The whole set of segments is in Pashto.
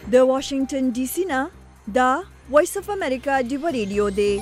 د واشنگټن ډي سي نه دا وایس اف امریکا دی ریډیو دی.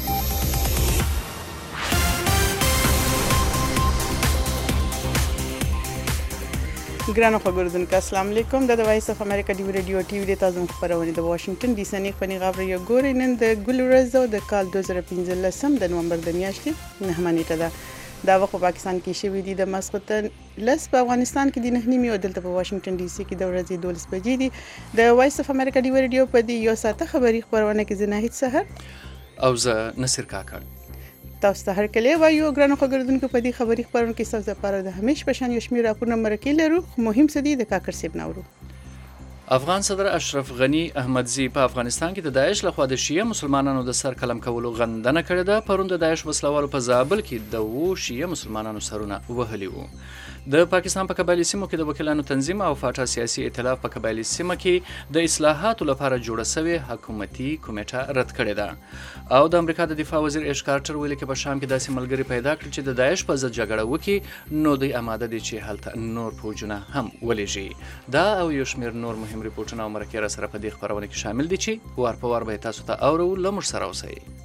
ګرانو خبردونکو السلام علیکم. د وایس اف امریکا دی ریډیو ټي وی د تاسو خبرونه د واشنگټن ډي سي نه په نیغه یو ګوري نن د ګل ورځ د کال 2015 د نومبر د میاشتې 9 نیټه ده. دا وخت په پاکستان کې شوې دي د مسقطن لس په افغانستان کې د 9 نیمه او دلته په واشنگټن ډي سي کې د ورځې 12 بجې دي. د وایس اف امریکا دی ریډیو په دې یو ساعته خبري خبرونه کې زناهید سحر او زه نصر کاکړ تاسو ته هر کله وایو ګرانو خبردونکو په دې خبري خبرونه کې تاسو لپاره د همیش په شان یو شمېر راپورونه مرکې لرو. مهم څه دي د کاکړ سیب نورو. افغان صدر اشرف غنی احمدزی په افغانستان کې د داعش لخوا د شیعه مسلمانانو د سر قلم کولو غندنه کړې ده. پرون د داعش وسلوالو په زابل کې د وو شیعه مسلمانانو سرونه وهلي وو. د پاکستان په قبایلی سیمو کې د وکیلانو تنظیم او فاټا سیاسي ائتلاف په قبایلی سیمه کې د اصلاحاتو لپاره جوړه شوې حکومتي کمیټه رد کړې ده. او د امریکا د دفاع وزیر ایش کارټر ویلي کې په شام کې داسې ملګری پیدا کړ چې د داعش په ضد جګړه وکړي نو دوی آماده دي چې هلته نور فوجونه هم ولېږي. دا او یو شمېر نور مهم ریپورټونه او مرکې را سره په دې خبرونه کې شامل دي چې وار په وار به تاسو ته اورو. له موږ سره اوسئ.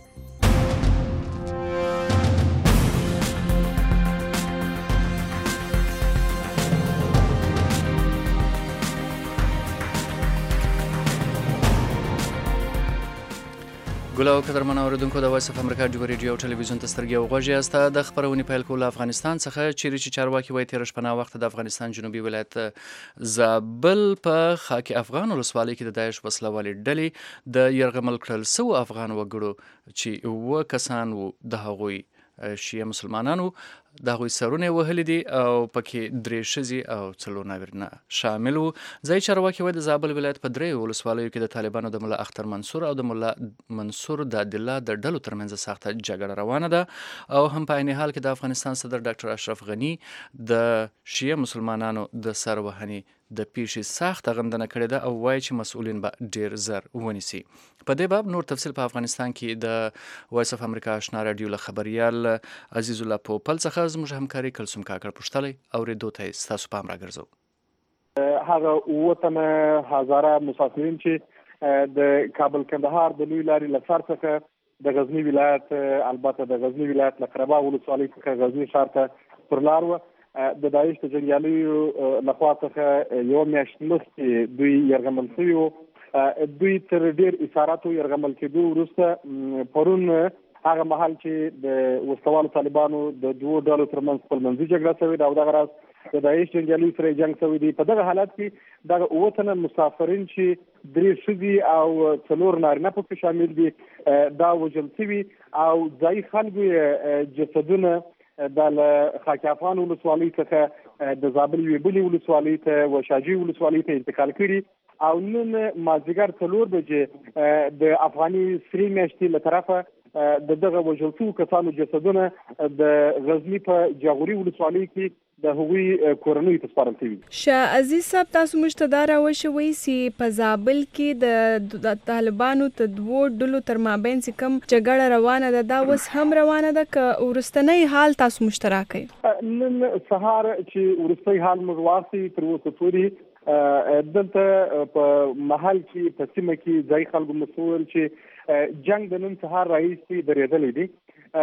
ګلو قدرمن اوریدونکو د وایس اف امریکا دی ریډیو او ټلویزیون ته سترګې او غوږی یاست. د خبرونې پیل کول افغانستان څخه چیرې چې چارواکي وایي تیر شپه وخت د افغانستان جنوبي ولایت زابل په خاک افغان ولسوالۍ کې د داعش وسلوالې ډلې د يرغمل کړل سو افغان وګړو چې و کسان وو د هغوی شیعه مسلمانانو د هغوی سرونه وهلي دي او پکې درې ښځې او څلور نارینه شامل وو. ځایي چارواکي وایي د زابل ولایت په درې ولسوالیو کې د طالبانو د ملا اختر منصور او د ملا منصور د عبدالله د ډلو ترمنځ سخته جګړه روانه ده. او هم په عین حال کې د افغانستان صدر ډاکټر اشرف غنی د شیعه مسلمانانو د سر وهنې د پیښې سخته غندنه کړې ده او وایي چې مسؤلین به ډیر زر ونیسي. په دې باب نور تفصیل په افغانستان کې د وایس اف امریکا آشنا رادیو له خبريال عزیز الله پوپل څخه زموږ همکاري کلثوم کاکړ پوښتلی اورېدو ته ستاسو پام راګرځو. هغه وطن هزاره مسافرین چې د کابل کندهار د لوی لارې له سر څخه د غزنی ولایت البته د غزنی ولایت له قربا ولسوالۍ څخه غزنی ښار ته پر لار و د داعش د جنګیالیو لخوا څخه یو میاشت مخکې دوی یرغمل شوي وو. دوی تر ډیر اثاراتو یرغمل کېدو وروسته پرون هغه مهال چې د وسلوالو طالبانو د دوو ډلو ترمنځ خپلمنځي جګړه شوې ده او دغه راز د داعش جنګیالیو سره جنګ شوی دی. په دغه حالت کې دغه اووه تنه مسافرین چې درې ښځې او څلور نارینه پکې شامل دي دا وژل شوي او ځایي خلکو یې جسدونه د خاک افغان ولسوالۍ څخه د زابل یوې بلې ولسوالۍ ته وشاجي ولسوالۍ ته انتقال کړي او نن مازدیګر 4 بجې د افغاني سرې میاشتې له طرفه د دغه وژل شوو کسانو جسدونه د غزني په جاغوري ولسوالۍ کې د هغوی کورنیو ته سپارل شوي. شاه عزیز صاحب تاسو موږ ته دا راوښوئ چې په زابل کې د طالبانو ته دوو ډلو تر مابین چې کوم جګړه روانه ده دا اوس هم روانه ده که وروستنی حال تاسو موږ ته راکړئ؟ نن سهار چې وروستی حال موږ واخلي تر اوسه پورې دلته په محل کې په سیمه کې ځایي خلکو مسؤل چې جنگ د نن سهار راهیسې درېدلی دی.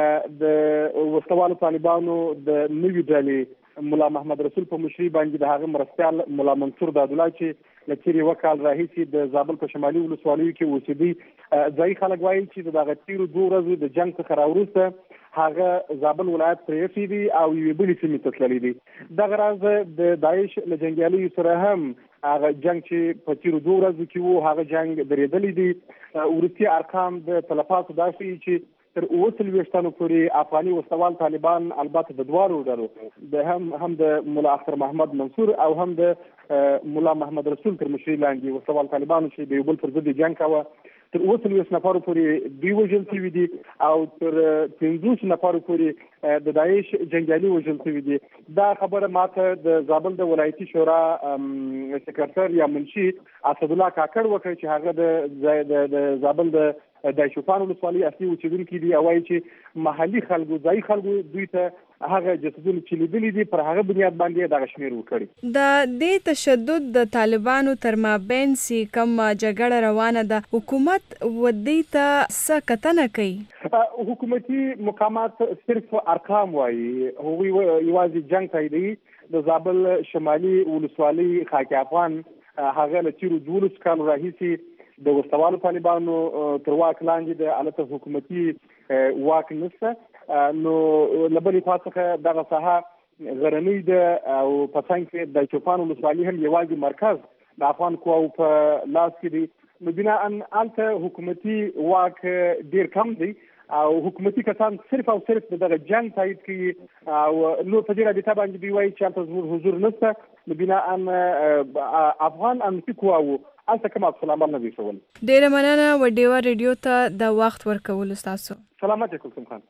د وسلوالو طالبانو د نوي ډلې ملا محمد رسول په مشري باندې د هغه مرستیال ملا منصور د عبدالله چې له تیرې وکال راهیسې د زابل په شمالي ولسوالیو کې اوسېدي ځایي خلک وایي چې د دغه تیرو 2 ورځو د جنګ څخه راوروسته هغه زابل ولایت پرېښی دي او یوې بلې سیمې ته تللی دي. دغه راز د داعش له جنګیالیو سره هم هغه جنګ چې په تیرو 2 ورځو کې وو هغه جنګ درېدلی دي. وروستي ارقام د تلفاتو دا ښیي چې تر 40 تنو پورې افغاني وسلوال طالبان البته د دواړو ډلو د هم د ملا اختر محمد منصور او هم د ملا محمد رسول تر مشرۍ لاندې وسلوال طالبانو چې د یو بل پر ضد جنګ کاوه تر 40 نفرو پورې دوی وژل شوي دي او تر 50 نفرو پورې د داعش جنګیالي وژل شوي دي. دا خبره ماته د زابل د ولایتي شورا سکرټر یا منشي اسد الله کاکړ وکړ چې هغه د زابل د شوفان ولسوالۍ اصلي اوسیدونکي دي او وايي چې محلي خلکو ځایي خلکو دوی ته هغه جسدونه چې لیدلي دي پر هغه بنیاد باندې دغه شمېر وکړي. د دې تشدد د طالبانو تر مابین سي کوم جګړه روانه ده، حکومت ودې ته څه کتنه کوي؟ حکومتي مقامات صرف ارقام وایي، هغوی یوازې جنګ تاییدوي. د زابل شمالي ولسوالۍ خاک افغان هغه له تیرو 12 کالو راهیسې د وسوالو طالبانو تر واک لاندې د الته حکومتي واک نشته. نو لبلې خوا څخه دغه ساحه غرنۍ ده او په څنګ کې د چوپان ولسوالۍ هم یوازې مرکز د افغان قواو په لاس کې دی. نو بناء هلته حکومتي واک ډیر کم دی او حکومتي کسان صرف او صرف دغه جنګ تایید کوي او نو په دې رابطه باندې دوی وایي چې هلته زموږ حضور نشته. نو بناء افغان امنیتي قواو هلته کوم عکس العمل نه دی ښول. ډیره مننه وډیوا ریډیو ته د وخت ورکولو ستاسو. سلامت کلثوم خان.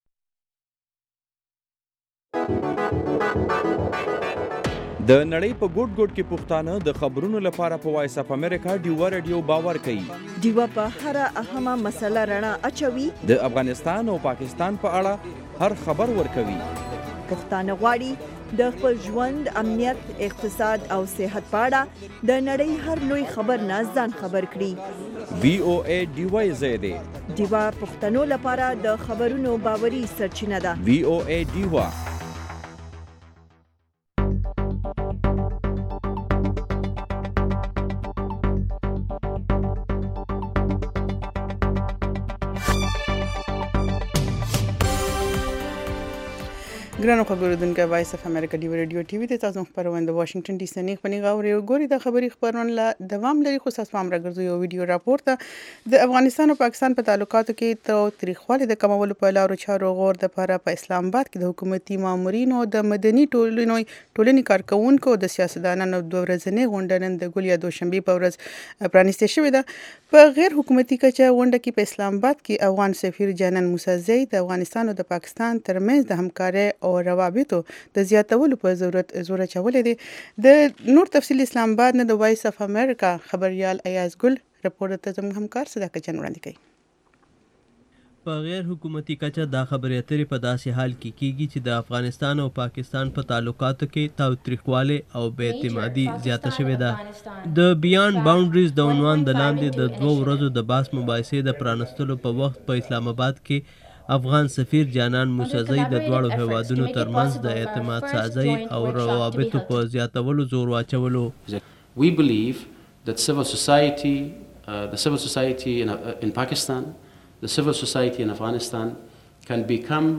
د نړۍ په ګوټ ګوټ کې پښتانه د خبرونو لپاره په وایس اف امریکا ډیوا ریډیو باور کوي. ډیوا په هر اهمه مسله رڼا اچوي. د افغانستان او پاکستان په اړه هر خبر ورکوي. پښتانه غواړي د خپل ژوند، امنیت، اقتصاد او صحت په اړه د نړۍ هر لوی خبر نه ځان خبر کړي. VOA ډیوا زیاده ډیوا پښتنو لپاره د خبرونو باوري سرچینه ده. VOA ډیوا. ګرانو خبرودونکو وایس اف امریکا ډیو ریډیو ټي وي د تاسو خبرونه د واشنگټن ډي سي نه خپنی غوړي او ګوري د خبري خبرونه لا دوام لري. خو تاسو هم راګرځي یو ویډیو راپور ته د افغانستان او پاکستان په تعلقاتو کې ته تاریخوالي د کمولو په لارو چارو غور د لپاره په اسلام آباد کې د حکومتي مامورینو د مدني ټولنې کارکونکو د سیاستدانانو د ورځنی غونډه نن د ګولیا دوشنبه په ورځ پرانیسته شوې ده. په غیر حکومتي کچه غونډه کې په اسلام آباد کې افغان سفیر جانان موسی زئی د افغانستان او د پاکستان ترمنځ د همکارۍ او روابطو د زیاتولو په ضرورت زور اچولې دي. د نور تفصیل اسلام آباد نه د وایس اف امریکا خبريال ایاز ګل رپورټ ته زموږ همکار صداقت جان وړاندې کوي. په غیر حکومتي کچه دا خبرې اترې په داسې حال کې کیږي چې د افغانستان او پاکستان په تعلقاتو کې تاوتریخوالی او بې اعتمادي زیاته شوې ده. د بیان باونډریز د عنوان د لاندې د 2 ورځو د بحث مباحثې د پرانستلو په وخت په اسلام آباد کې افغان سفیر جانان موسی زئی د دواړو هیوادونو ترمنځ د اعتماد سازی او روابطو په زیاتولو زور واچولو. We believe that civil society, the civil society in Pakistan, the civil society in Afghanistan can become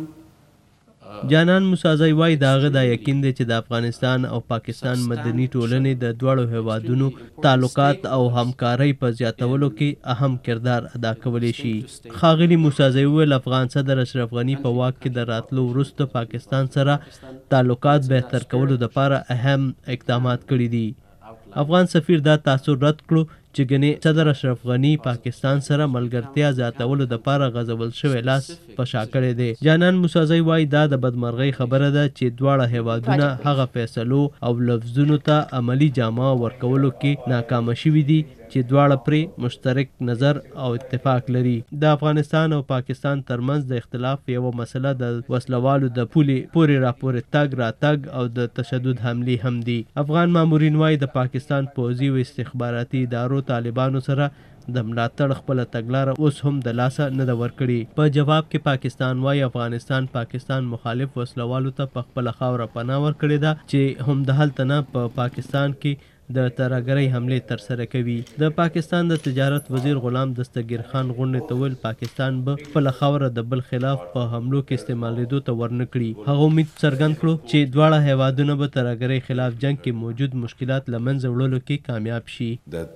جانان موسی زئی وایي د هغه دا یقین دی چې د افغانستان او پاکستان مدني ټولنې د دواړو هیوادونو تعلقات او همکارۍ په زیاتولو کې اهم کردار ادا کولی شي. ښاغلي موسی زئی وویل افغان صدر اشرف غني په واک کې د راتلو وروسته پاکستان سره تعلقات بهتر کولو لپاره اهم اقدامات کړي دي. افغان سفیر دا تاثر رد کړو چې ګنې صدر اشرف غني پاکستان سره ملګرتیا زیاتولو لپاره غځول شوی لاس په شا کړی دی. جانان موسی زئی وایي دا د بدمرغۍ خبره ده چې دواړه هیوادونه هغه فیصلو او لفظونو ته عملی جامه ورکولو کې ناکامه شوي دي چې دواړه پرې مشترک نظر او اتفاق لري. د افغانستان او پاکستان ترمنځ د اختلاف یوه مسله د وسلوالو د پولې پورې راپورې تګ راتګ او د تشدد حملې هم دي. افغان مامورین وایي د پاکستان پوځي او استخباراتي ادارو طالبانو سره د ملاتړ خپل تګلاره اوس هم د لاسه نه ده ورکړې. په جواب کې پاکستان وایي افغانستان پاکستان مخالف وسلوالو ته په خپله خاوره پناه ورکړې ده چې هم د هلته نه په پاکستان کې د ترهګرۍ حملې ترسره کوي. د پاکستان د تجارت وزیر غلام دستگیر خان غونډې ته ویل پاکستان به خپله خاوره د بل خلاف په حملو کې استعمالیدو ته ورنه کړي. هغه امید څرګند کړو چې دواړه هیوادونه به ترهګرۍ خلاف جنګ کې موجود مشکلات له منځه وړلو کې کامیاب شي.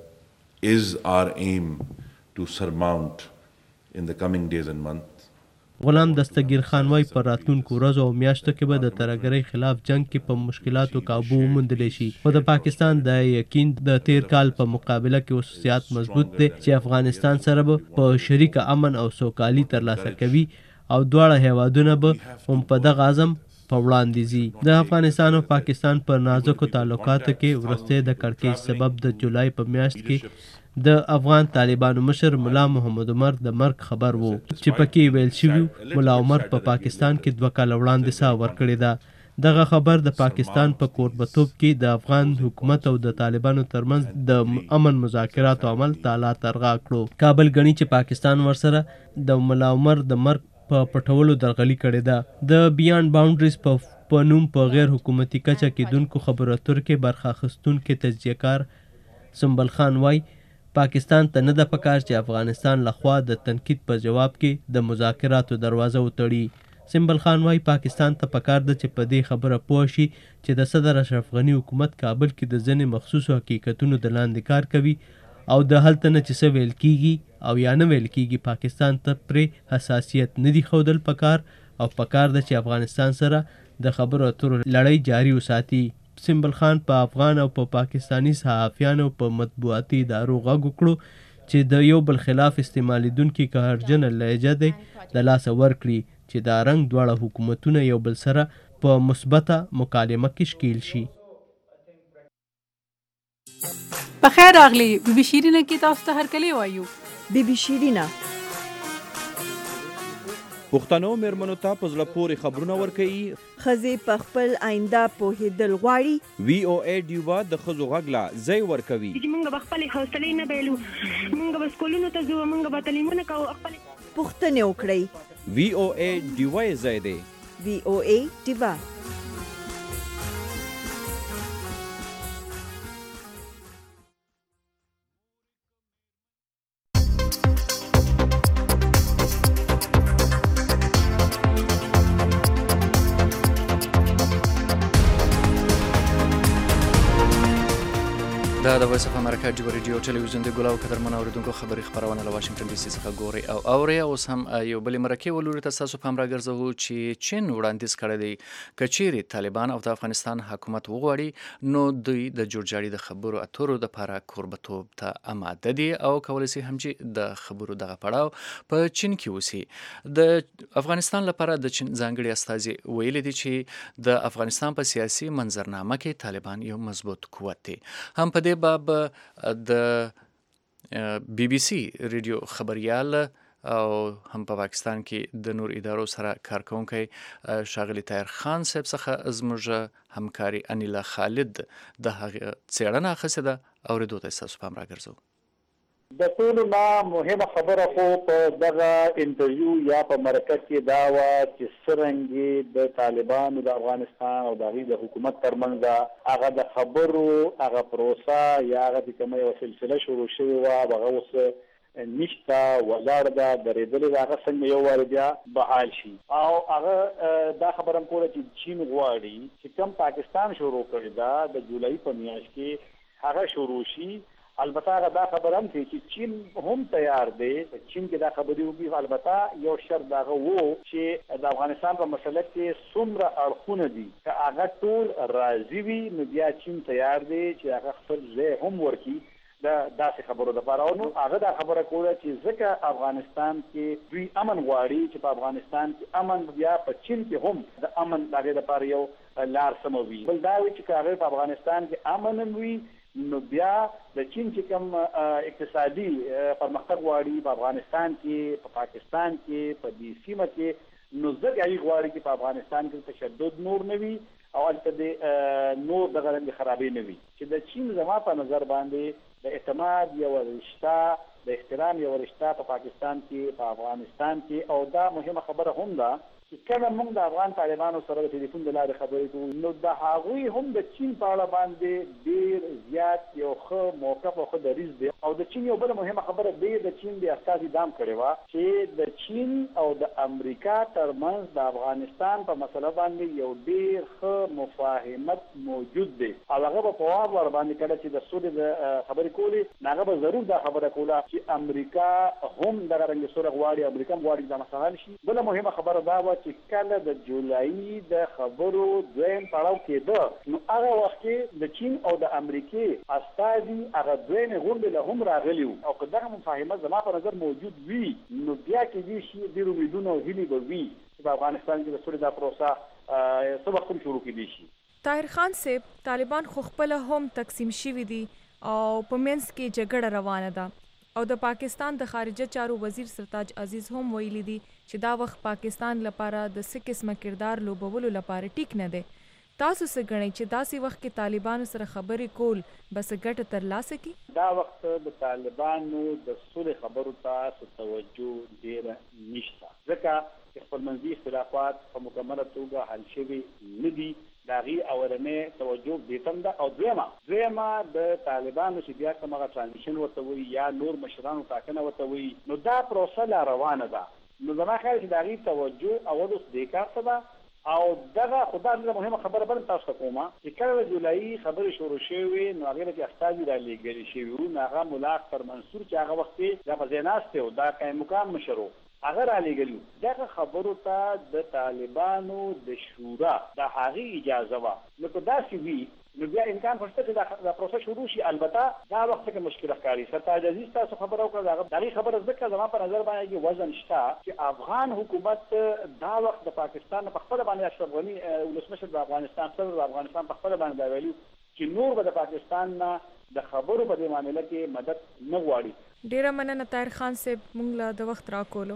Is our aim to surmount in the coming days and months. غلام دستگیر خان وایي په راتلونکو ورځو او میاشتو کې به د ترهګرۍ خلاف جنګ کې په مشکلاتو کابو وموندلی شي. خو د پاکستان د یقین د تیر کال په مقابله کې خصوصیات مضبوط دی چې افغانستان سره به په شریکه امن او سوکالي ترلاسه کوي او دواړه هیوادونه به هم په دغه عزم په وړاندې ځي. د افغانستان او پاکستان په نازکو تعلقاتو کې وروستی د کړکېچ سبب د جولای په میاشت کې د افغان طالبانو مشر ملا محمد عمر د مرګ خبر وو چې پکې ویل شوي ملا عمر په پاکستان کې 2 کاله وړاندې ساه ورکړې ده. دغه خبر د پاکستان په کوربتوب کې د افغان حکومت او د طالبانو ترمنځ د امن مذاکراتو عمل تالا ترغا کړو. کابل غني چې پاکستان ورسره د ملا عمر د مرګ په پټولو درغلي کړې ده. د بیانډ باونډریز په نوم په غیر حکومتي کچه کېدونکو خبرو اترو کې برخه اخیستونکي تجزیه‌کار سنبل خان وایي پاکستان ته نه ده پکار چې افغانستان لخوا د تنقید په جواب کې د مذاکراتو دروازه وتړي. سنبل خان وایي پاکستان ته پکار ده چې په دې خبره پوه شي چې د صدر اشرف غني حکومت کابل کې د ځینې مخصوصو حقیقتونو د لاندې کار کوي او د هلته نه چې څه ویل کیږي او یا نه ویل کیږي پاکستان ته پرې حساسیت نه دي ښودل پکار او پکار ده چې افغانستان سره د خبرو اترو لړۍ جاري وساتي. سنبل خان په افغان او په پاکستانی صحافیانو په مطبوعاتي ادارو غږ وکړو چې د یو بل خلاف استعمالیدونکي قهرجنه لهجه دی د لاسه ورکړي چې دا رنګ دواړه حکومتونه یو بل سره په مثبته مکالمه کې ښکیل شي. بخیر راغلی بی بی شیرینه کې تاسو ته هرکلی وایو. بی بی شیرینه پښتنو میرمنو ته په زړه پورې خبرونه ورکوي. ښځې په خپل آینده پوهېدل غواړي. وی او ای ډیوا د ښځو غږ لا ځای ورکوي. موږ به خپلې حوصلې نه بایلو، موږ به سکولونو ته ځو، موږ به تعلیمونه کوو. پوښتنې وکړئ. وی او ای ډیوا یې ځای دی. وی او ای ډیوا. دا د وایس اف امریکا ډیو ریډیو ټلویزیون د ګلاو قدرمن اوریدونکو خبري خبرونه له واشنگټن ډي سي څخه ګوري او اوري. اوس هم یو بل مرکه ولوري تاسو په امر ګرځو چې چین وړاندیز کړی دی کچيري طالبان او د افغانستان حکومت وغواړي نو دوی د جوړجاړي د خبرو اترو د لپاره کوربتوب ته آماده دي او کولای شي هم چې د خبرو دغه پړاو په چین کې وسی. د افغانستان لپاره د چین ځانګړي استازي ویل دي چې د افغانستان په سیاسي منظرنامه کې طالبان یو مضبوط قوت دي. هم په باب د بی بی سی ریډیو خبريال او هم په پاکستان کې د نور ادارو سره کارکونکي شاغلی طاهر خان صاحب څخه زموږ همکاري انیلا خالد د هغه څېړنه اخیسته ده او ردو ته تاسو پام راګرځو. د ټولو نه مهمه خبره خو په دغه انټرویو یا په مرکه کې دا وه چې څرنګه د طالبانو د افغانستان او د هغوی د حکومت ترمنځ هغه د خبرو هغه پروسه یا هغه د کومه یوه سلسله شروع شوې وه هغه اوس نشته ولاړه ده درېدلې ده هغه څنګه یو وارې بیا بحال شي. او هغه دا خبره هم کوله چې چین غواړي چې کوم پاکستان شروع کړې ده د جولای په میاشت کې هغه شروع شي. البته هغه دا خبره هم کوي چې چین هم تیار دی چین کې دا خبرې وکړي. البته یو شرط د هغه و چې د افغانستان په مسله کې څومره اړخونه دي که هغه ټول راضي وي نو بیا چین تیار دی چې هغه خپل ځای هم ورکړي د داسې خبرو دپاره. نو هغه دا خبره کوله چې ځکه افغانستان کې دوی امن غواړي چې په افغانستان کې امن بیا په چین کې هم د امن د هغې دپاره یو لار سمه وي. بل دا وي چې که هغې په افغانستان کې امن هم وي نو بیا د چین چې کوم اقتصادي پرمختګ غواړي په افغانستان کې په پاکستان کې په دې سیمه کې نو ځکه هغوی غواړي چې په افغانستان کې تشدد نور نه وي او هلته د نور دغه رنګې خرابۍ نه وي. چې د چین زما په نظر باندې د اعتماد یوه رشته د احترام یوه رشته په پاکستان کې په افغانستان کې او دا مهمه خبره هم ده چې کله موږ د افغان طالبانو سره د ټلیفون د لارې خبرې کوو نو د هغوی هم د چین په اړه باندې ډېر زیات یو ښه موقف او ښه دریځ دی. او د چین یو بله مهمه خبره دی د چین د استازي دام کړې وه چې د چین او د امریکا ترمنځ د افغانستان په مسله باندې یو ډېر ښه مفاهمت موجود دی او هغه به په وار ورباندې کله چې د سولې د خبرې کولې نو هغه به ضرور دا خبره کوله چې امریکا هم دغه رنګې سوله غواړي امریکا هم غواړي دا مسله حل شي. بله مهمه خبره دا وه چې کله د جولایي د خبرو دویم پړاو کېده نو هغه وخت کې د چین او د امریکې استازي هغه دویمې غونډې له هم راغلي وو او که دغه مفاهمه زما په نظر موجود وي نو بیا کېدای شي ډېر امیدونه او هیلې به وي چې په افغانستان کې د سولې دا پروسه څه وخت هم شروع کېدی شي. طاهر خان صاحب، طالبان خو خپله هم تقسیم شوي دي او په منځ کې جګړه روانه ده او د پاکستان د خارجه چارو وزیر سرتاج عزیز هم ویلي دي چې دا وخت پاکستان لپاره د څه قسمه کردار لوبولو لپاره ټیک نه دی. تاسو څه ګڼئ چې داسې وخت کې طالبانو سره خبرې کول بس ګټه ترلاسه کړي؟ دا وخت د طالبانو د صلح خبرو ته توجه ډېره نشته، ځکه چې خپلمنځي اختلافات په مکمله توګه حل شوي نه دي. د هغې اولنۍ توجه دې ته ده. او دویمه د طالبانو چې بیا کوم هغه ترانزیشن ورته وایي یا نور مشرانو ټاکنه ورته وایي، نو دا پروسه لا روانه ده. نو زما خیال چې د هغې توجه اول اوس دې کار ته ده. او دغه خو دا ډېره مهمه خبره بل تاسو ته کومه چې کله د جولایي خبرې شروع شوې نو هغې کې استازي رالېږلي شوي وو. نو هغه ملا اختر منصور چې هغه وخت دا په ځای ناست و، دا قایم مقام مشر و، هغه رالېږلي وو. دغه خبرو ته د طالبانو د شورا د هغې اجازه وه. نو که داسې وي نو بیا امکان شته چې دا پروسه شروع شي. البته دا وخت کې مشکل ښکاري. سرتاج عزیز تاسو خبره وکړه، د هغې خبره ځکه زما په نظر باندې وزن شته چې افغان حکومت دا وخت د پاکستان په خپله باندې اشرف غني ولسمشر د افغانستان صدر د افغانستان په خپله باندې دا ویلي چې نور به د پاکستان نه د خبرو په دې معامله کې مدد نه غواړي. ډېره مننه طاهر خان صاحب، موږ له د وخت راکولو.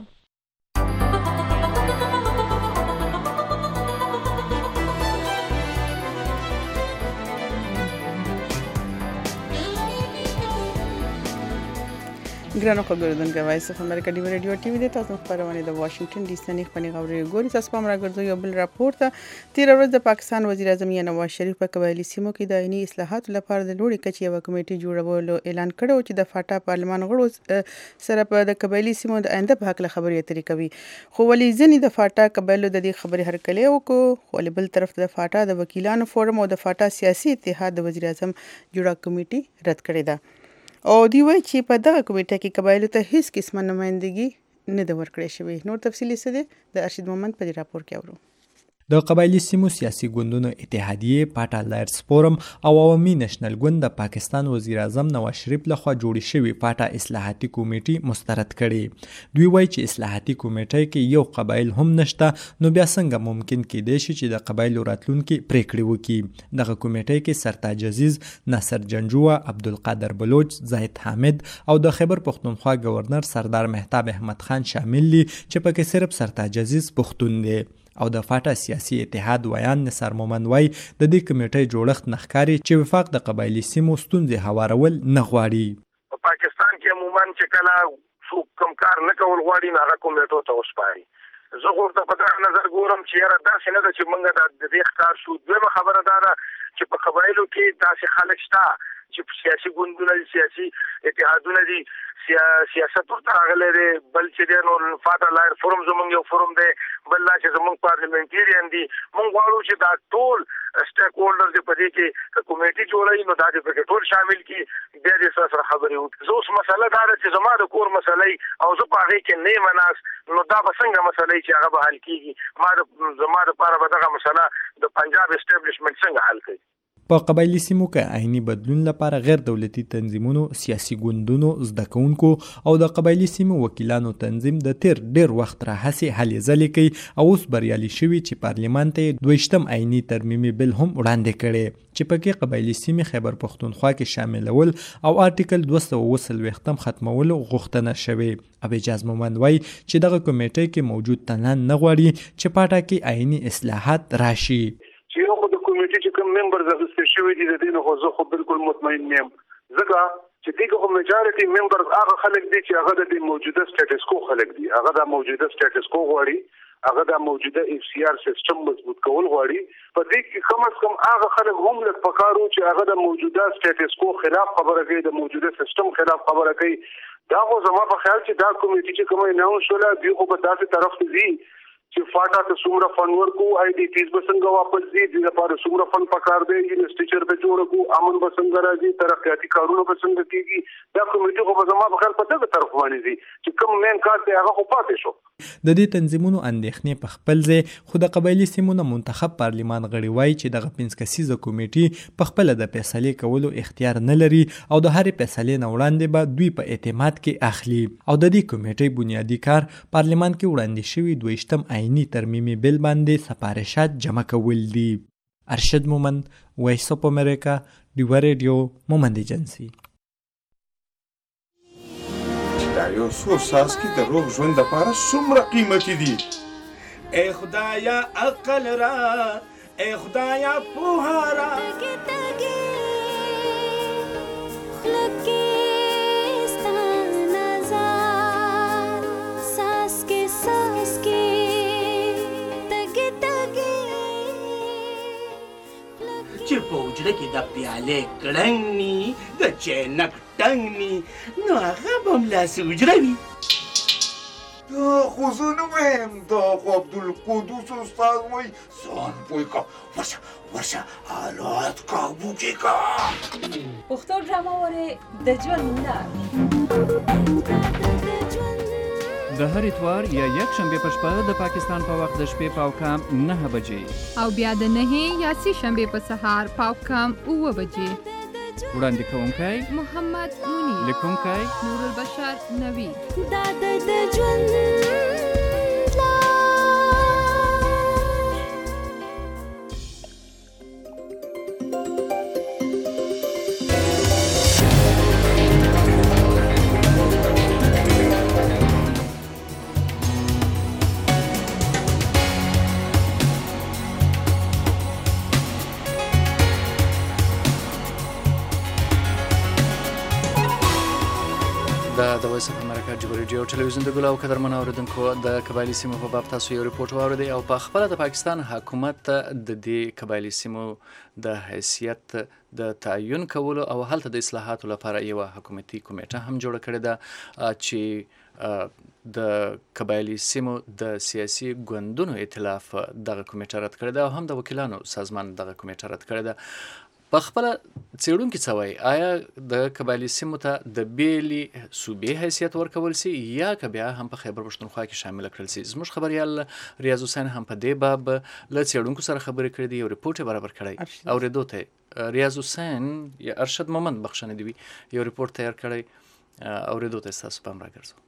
ګرانو خبردونکو وایس اف امریکا ډیو ریډیو ټي وی د تاسو خبرونه د واشنگټن ډي سي نه خپل غوړي ګوري. تاسو په امر راګرځو یو بل راپور ته. 13 ورځ د پاکستان وزیر اعظم نواز شریف په قبایلی سیمو کې د عیني اصلاحاتو لپاره د لوړې کچې یو کمیټه جوړولو اعلان کړو چې د فاټا پارلمان غړو سره په د قبایلی سیمو د آینده په حق خبرې اترې کوي. خو ولې ځنې د فاټا قبایلو د دې خبرې هرکلی وکړو، خو بل طرف د فاټا د وکیلانو فورم او د فاټا سیاسي اتحاد د وزیر اعظم جوړه کمیټه رد کړې ده. او دی وایي چې په دغه کمیټه کې قبایلو ته هیڅ قسمه نمائندګي نه ده ورکړې شوې. نور تفصیلي څه دی د ارشد محمد په دې راپور کې اورو. د قبایلی سیمو سیاسي ګوندونو اتحادیې پاټا لایرز فورم او عوامي نېشنل ګوند د پاکستان وزیر اعظم نواز شریف لخوا جوړې شوې پاټا اصلاحاتي کمیټې مسترد کړي. دوی وایي چې اصلاحاتي کمیټې کې یو قبایل هم نشته، نو بیا څنګه ممکن کېدای شي چې د قبایلو راتلونکي پریکړې وکړي. دغه کمیټې کې سرتاج عزیز، ناصر جنجوه، عبدالقادر بلوچ، زاهد حامد او د خیبر پښتونخوا گورنر سردار مهتاب احمد خان شامل دي چې پکې صرف سرتاج عزیز پښتون دی. او د فاټا سیاسي اتحاد ویان نثار مومند وای د دې کمیټې جوړښت نخکاری چې وفاق د قبایلی سیمو ستونزې هوارول نه غواړي. په پاکستان کې عموما چې کله څوک کوم کار نه کول غواړي نو هغه کمیټو ته وسپاري. زه ورته په دغه نظر ګورم چې یاره داسې نه ده چې موږ د دې ښکار شو. دویمه خبره دا ده چې په قبایلو کې داسې خلک شته چې سیاسي ګوندونه دي، سیاسي اتحادونه دي، سیاست ورته راغلی دی. بل چې دی نو فاټا لایر فورم زموږ یو فورم دی، بل لا چې زموږ پارلیمنټیرین دي. موږ غواړو چې دا ټول سټیک هولډرز دې په دې کې کمیټې جوړوي، نو دا دې پکې ټول شامل کړي، بیا دې سره خبرې وکړي. زه اوس مسله دا ده چې زما د کور مسله او زه په هغې کې نه یم ناست، نو دا به څنګه مسله چې هغه به حل کېږي. زما دپاره به دغه مسله د پنجاب اسټابلیشمنټ څنګه حل کوي. په قبایلی سیمو کې عیني بدلون لپاره غیر دولتي تنظیمونو، سیاسي ګوندونو، زده کوونکو او د قبایلی سیمو وکیلانو تنظیم د تیر ډیر وخت راهیسې هلې ځلې کوي او اوس بریالي شوي چې پارلیمان ته 22م عیني ترمیمي بل هم وړاندې کړي چې پکې قبایلی سیمې خیبر پښتونخوا کې شاملول او آرټیکل 240 ختمولو غوښتنه شوې. ابجاز مومند وای چې دغه کمیټې کې موجود تنان نه غواړي چې پاټا کې عیني اصلاحات راشي. کمیټې چې کوم ممبرز اخیستل شوي دي د دې نه خو زه خو بالکل مطمئن نه یم، ځکه چې دغه خو میجارټي ممبرز هغه خلک دي چې هغه د موجوده سټیټس کو خلک دي، هغه د موجوده سټیټس کو غواړي، هغه د موجوده اف سی آر سیستم مضبوط کول غواړي. په دې کې کم از کم هغه خلک هم لږ پکارو چې هغه د موجوده سټیټس کو خلاف خبره کوي، د موجوده سیستم خلاف خبره کوي. دا خو زما په خیال چې دا کمیټې چې کومه اناونس شوله دوی خو په داسې طرف ته ځي چې فاټا ته څومره فن ورکو، آی ډي پیز به څنګه واپس ځي، دې لپاره څومره فن پکار دی، انسټیچر به جوړ کړو، امن به څنګه راځي، ترقیاتي کارونه به څنګه کېږي. دا کمیټې خو به زما په خیال په دغه طرف باندې ځي چې کوم مین کار دی هغه خو پاتې شو. د دې تنظیمونو اندېښنې په خپل ځای، خو د قبایلی سیمو نه منتخب پارلیمان غړي وایي چې دغه 5 کسیزه کمیټې په خپله د فیصلې کولو اختیار نه لري او د هرې فیصلې نه وړاندې به دوی په اعتماد کې اخلي. او د دې کمیټې بنیادي کار پارلیمان کې وړاندې شوي 22م آئینی ترمیمي بیل باندې سپارښات جمع کول دي. ارشد مومند، وایس اف امریکا، ډیوه ریډیو، مومند ایجنسي. دا یو څو څاڅکي د روغ ژوند لپاره څومره قیمتي دي. ای خدایا عقل را، ای خدایا پوهه را. چې په حجره کې د پیالې کړنګ ني، د چینک ټنګ ني، نو هغه به همداسې حجره وي. دا خو زه نه وایم، دا خو عبدالقدوس استاد وایي. ځان پوه کا، ورشه حالات قابو کې کا. پښتو ډرامه وارې د ژوند لار. د هر اتوار یا یک شنبه په شپه د پاکستان په وخت د شپې پاوکام 9 بجې او بیا د 9 یا 3 شنبه په سهار پاوکام 9 بجې. وړاندې کوونکی محمد منیر، لیکونکی نور البشر نوی. دا د ژوند د وایس اف امریکا ډیوه ریډیو ټلویزیون د ګلو قدرمنو اوریدونکو د قبایلی سیمو په باب تاسو یو ریپورت واوریدئ او په خپل د پاکستان حکومت د دې قبایلی سیمو د حیثیت د تعین کولو او هلته د اصلاحاتو لپاره یو حکومتي کمیټه هم جوړه کړې ده چې د قبایلی سیمو د سیاسي ګوندونو ائتلاف دغه کمیټه رد کړې ده او هم د وکیلانو سازمان دغه کمیټه رد کړې ده. په خپل څېړونکي څه وایي، آیا د قبایلی سیمو ته د بیلې صوبې حیثیت ورکول سي یا که بیا هم په خیبر پښتونخوا کې شامل کړل سي؟ زموږ خبریال ریاض حسین هم په دې باب له څېړونکو سره خبرې کړې دي، یو ریپورټ یې برابر کړی. اورېدو ته ریاض حسین یا ارشد مومند بخښنه دي وي یو ریپورټ تیار کړی، اورېدو ته ستاسو پام راګرځو.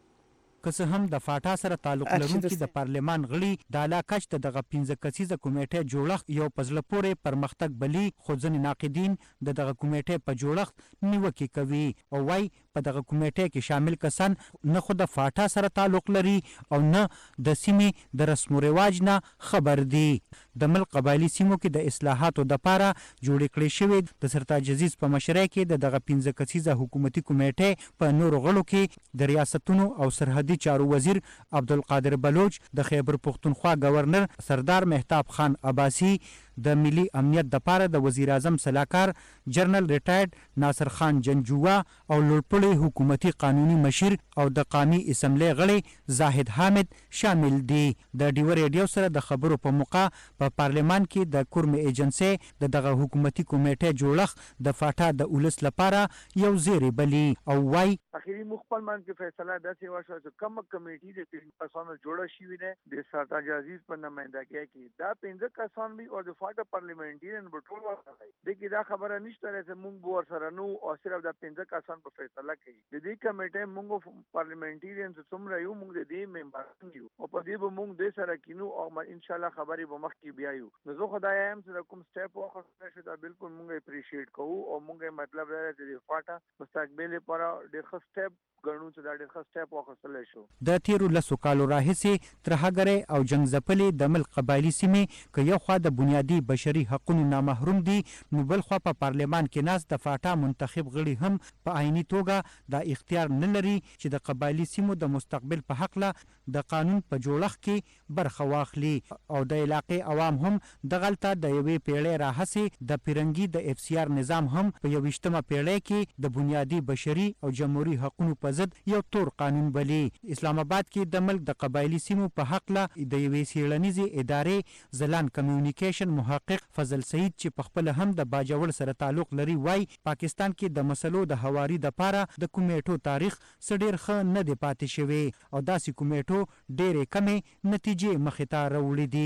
که څه هم د فاټا سره تعلق لرونکي د پارلمان غړي د اعلی کچ د دغه 15 کسیزه کمیټې جوړښت یو په زړه پورې پرمختګ بلي، خو ځینې ناقدین د دغه کمیټې په جوړښت نیوکې کوي او وایي په دغه کمیټې کې شامل کسان نه خو د فاټا سره تعلق لري او نه د سیمې د رسم و رواج نه خبر دي. د ملک قبایلی سیمو کې د اصلاحاتو دپاره جوړې کړې شوې د سرتاج عزیز په مشرۍ کې د دغه 15 کسیزه حکومتي کمیټې په نورو غړو کې د ریاستونو او سرحدي چارو وزیر عبدالقادر بلوچ، د خیبر پښتونخوا گورنر سردار مهتاب خان عباسی، د ملي امنیت دپاره د وزیر اعظم سلاکار جنرال ریټایرډ ناصر خان جنجووا او لوړپوړي حکومتي قانوني مشیر او د قومي اسمبلی غړي زاهد حامد شامل دي. د ډیوه ریډیو سره د خبرو په موقع په پارلمان کې د کورم ایجنسي د دغه حکومتي کمیټې جوړښت د فاټا د ولس لپاره یو زیری بلی او وای اخیری مخبل من کې فیصله داسې وشو چې کوم کمیټې د کسانو جوړه شوې ده د سرتاج عزیز په نمائندګۍ کې دا 15 کسان وي او د فاټا پارلیمنټریان په ټول ورته دي کې دا خبره نشته چې موږ ور سره نو او صرف د 15 کسان په فیصله کوي. د دې کمیټې موږ پارلیمنټریان څومره یو موږ د دې ممبران یو او په دې به موږ د سره کینو او ان شاء الله خبرې به مخ کې بیا یو. نو زه خدای هم چې کوم سټیپ واخیستل شي دا بالکل موږ اپریشیټ کوو او موږ مطلب دا چې د فاټا مستقبل لپاره د ښه سټیپ ګڼو چې دا ډېر ښه سټیپ واخیستل شو. د تیرو 10 کالو راهیسې ترهګرۍ او جنګ ځپلې د ملک قبایلی سیمې که یو خوا د بنیادي بشري حقونو نامحروم دي، نو بل خوا په پارلمان کې ناست د فاټا منتخب غړي هم په عیني توګه دا اختیار نه لري چې د قبایلی سیمو د مستقبل په حقله د قانون په جوړښت کې برخه واخلي او د علاقې عوام هم دغلته د یوې پیړۍ راهیسې د پیرنګي د اف سی آر نظام هم په 21مه پیړۍ کې د بنیادي بشري او جمهوریت حقوقو په ضد یو تور قانون بلی. اسلام آباد کې د ملک د قبایلی سیمو په حقله د یوې څېړنیزې ادارې زلان کمیونیکیشن محقق فضل سعید چې په خپل هم د باجوړ سره تعلق لري وای پاکستان کې د مسلو د هواري دپاره د کمیټو تاریخ څه ډېر ښه نه دی پاتې شوی او داسې کمیټو ډېرې کمې نتیجې مخې ته راوړي دي.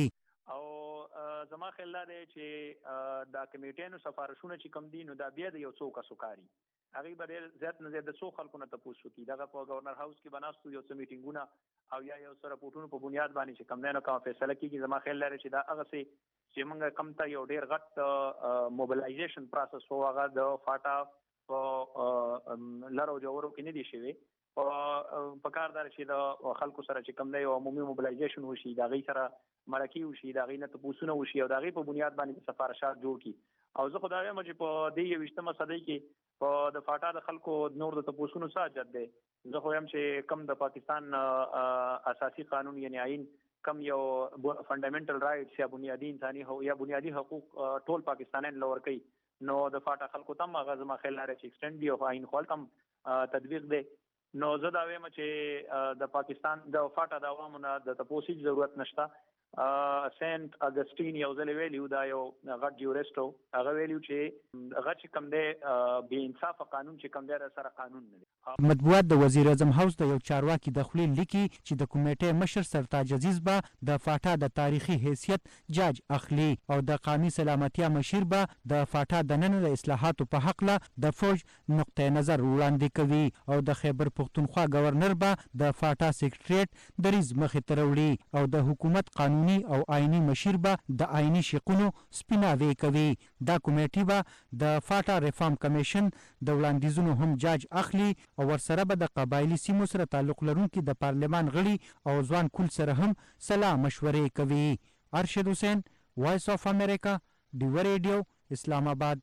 زما خیال دا دی چې دا کمیټینو سفارشونه چې کم دي نو دا بیا د یو څو کسو کاري هغه به زیات نه زیات د څو خلکو نه تاسو کی دغه په گورنر هاوس کې بناستو یو څه میټینګونه او یو څه راپورټونو په بنیاد باندې چې کم نه کوم فیصله کیږي زما خیال لري چې دا هغه چې موږ کم ته یو ډیر غټ موبلایزیشن پروسس هو هغه د فاټا په لارو جوړو کې نه دي شوی په کار دار چې د خلکو سره چې کم نه یو عمومي موبلایزیشن وشي دا غي سره مرکی وشي دا غي نه تاسو وشي او دا غي په بنیاد باندې سفارشات جوړ کی او زه خدای وایم چې په دې 20مه صدۍ کې په د فاټا د خلکو نور د تاسو ساجت دی زه خو هم چې کم د پاکستان اساسي قانون یعنی آئین کم یو فندامنټل رائټس یا بنیادی انساني یا بنیادی حقوق ټول پاکستانیان لور کوي نو د فاټا خلکو تم هغه زما خیال لري چې ایکسټند دی او آئین خپل تم تطبیق دی نو زه دا وایم چې د پاکستان د فاټا د عوامو نه د تاسو ضرورت نشته سنت اگستین یو ځل ویلیو دا یو غټ جورستو هغه ویلیو چې هغه چې کم دی بې انصاف قانون چې کم دی سره قانون نه دی مطبوعات د وزیر اعظم هاوس د یو چارواکي د خولې لیکي چې د کمیټې مشر سرتاج عزیز به د فاټا د تاریخي حیثیت جاج اخلي او د قانوني سلامتیا مشیر به د فاټا د نن د اصلاحاتو په حق له د فوج نقطه نظر وړاندې کوي او د خیبر پښتونخوا گورنر به د فاټا سیکریټریټ دریز مخې ته راوړي او د حکومت قانوني او آئینی مشیر به د آئینی شقونو سپیناوی کوي دا کمیټه به د فاټا ریفارم کمیشن د وړاندیزونو هم جاج اخلي او ورسره به د قبایلی سیمو سره تعلق لرونکي د پارلمان غړي او ځوان کول سره هم صلاح مشورې کوي. ارشد حسین، وایس اف امریکا، ډیو ریډیو، اسلام آباد.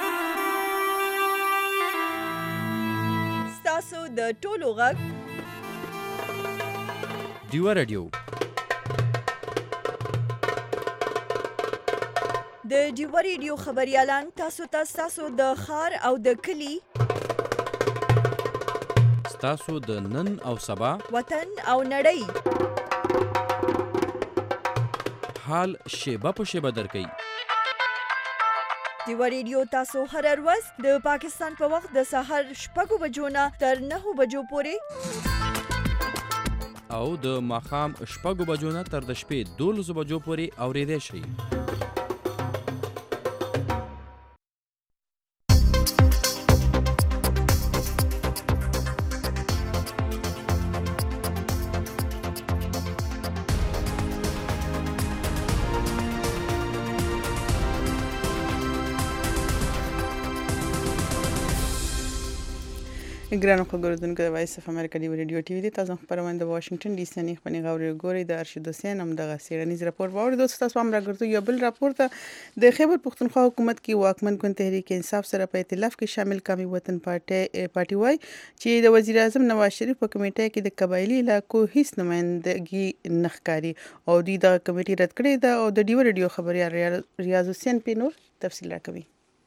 ستاسو د ټولو غږ ډیو ریډیو د ډیو ریډیو خبريالان تاسو د خار او د کلی تاسو د نن او سبا وطن او نړۍ حال شیبه په شیبه درکې. ډیو ریډیو تاسو هر ورځ د پاکستان په وخت د سحر 6 بجو نه تر 9 بجو پورې او د ماښام 6 بجو نه تر د شپې 12 بجو پورې اورېدای شئ. ګرانو خبرونه د وایس اف امریکا دی ریډیو ټي وي د تاسو خبرونه د واشنگټن ډي سي نه خپل غوړي ګوري د ارشد حسین هم د سیرنیز راپور باور دوست تاسو هم راګرځو یو بل راپور ته د خیبر پښتونخوا حکومت کې واکمن کون تحریک انصاف سره په ائتلاف کې شامل قومي وطن پارټي وای چې د وزیر اعظم نواز شریف په کمیټه کې د قبایلی علاقو هیڅ نمائندګي نخکاری او د کمیټې رد کړې ده او د ډیو ریډیو خبريال ریاض حسین پینور تفصیل راکوي.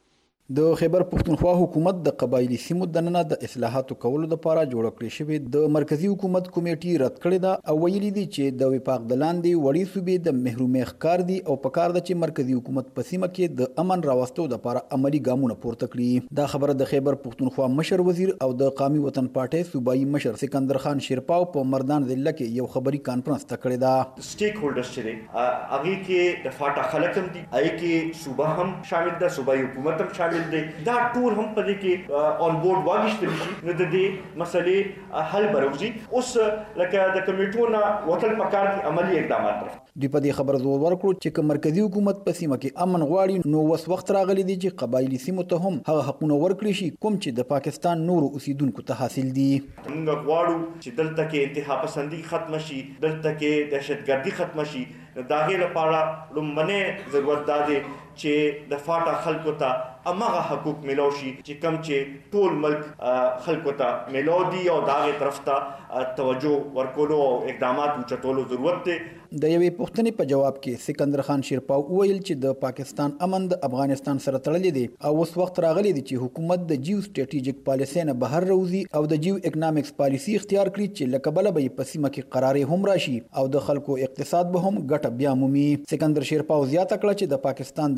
د خیبر پښتونخوا حکومت د قبایلی سیمو د نن د اصلاحاتو کولو لپاره جوړ کړی شوی د مرکزی حکومت کمیټې رد کړې ده او ویلي دي چې د وفاق د لاندې وړي صوبې د محرومۍ ښکار دي او په کار ده چې مرکزی حکومت په سیمه کې د امن راوستو لپاره عملی ګامونه پورته کړي. دا خبره د خیبر پښتونخوا مشر وزیر او د قومي وطن پارټي صوبایي مشر سکندر خان شیرپاو په مردان ضلع کې یو خبري کانفرنس ته کړې ده. سټیک هولډرز چې هغه کې د فاټا خلک هم دي، هغه کې صوبه هم شامل ده، صوبایي حکومت هم شامل دی، دا ټول هم په دې کې اون بورډ واغښتل شي نو د دې مسلې حل بروزي. اوس لکه د کمیټو نه وتل پکار دي عملی اقدامات طرف دوی په دې خبر زور ورکړو چې مرکزی حکومت په سیمه کې امن غواړي نو وس وخت راغلی دی چې قبایلی سیمو ته هم هغه حقونه ورکړي شي کوم چې د پاکستان نورو اوسیدونکو ته حاصل دي. موږ غواړو چې دلته کې انتها پسندي ختم شي، دلته کې دهشتګردي ختم شي. دا غي لپاره لومبنه ضرورت ده چې د فاټا خلکو ته امغه حقوق ملو شي چې کم چې ټول ملک خلکو ته ملو دي او دا غي طرف ته توجه ورکولو او اقدامات چټولو ضرورت دی. د یوې پوښتنې په جواب کې سکندر خان شیرپاو وویل چې د پاکستان امن د افغانستان سره تړلی دی او اوس وخت راغلی دی چې حکومت د جیو سټریټیجیک پالیسي نه بهر راوځي او د جیو اکونومکس پالیسي اختیار کړي چې لکه بل به په سیمه کې قرارې هم راشي او د خلکو اقتصاد به هم ګټه بیا مومي. سکندر شیرپاو زیاته کړه چې د پاکستان د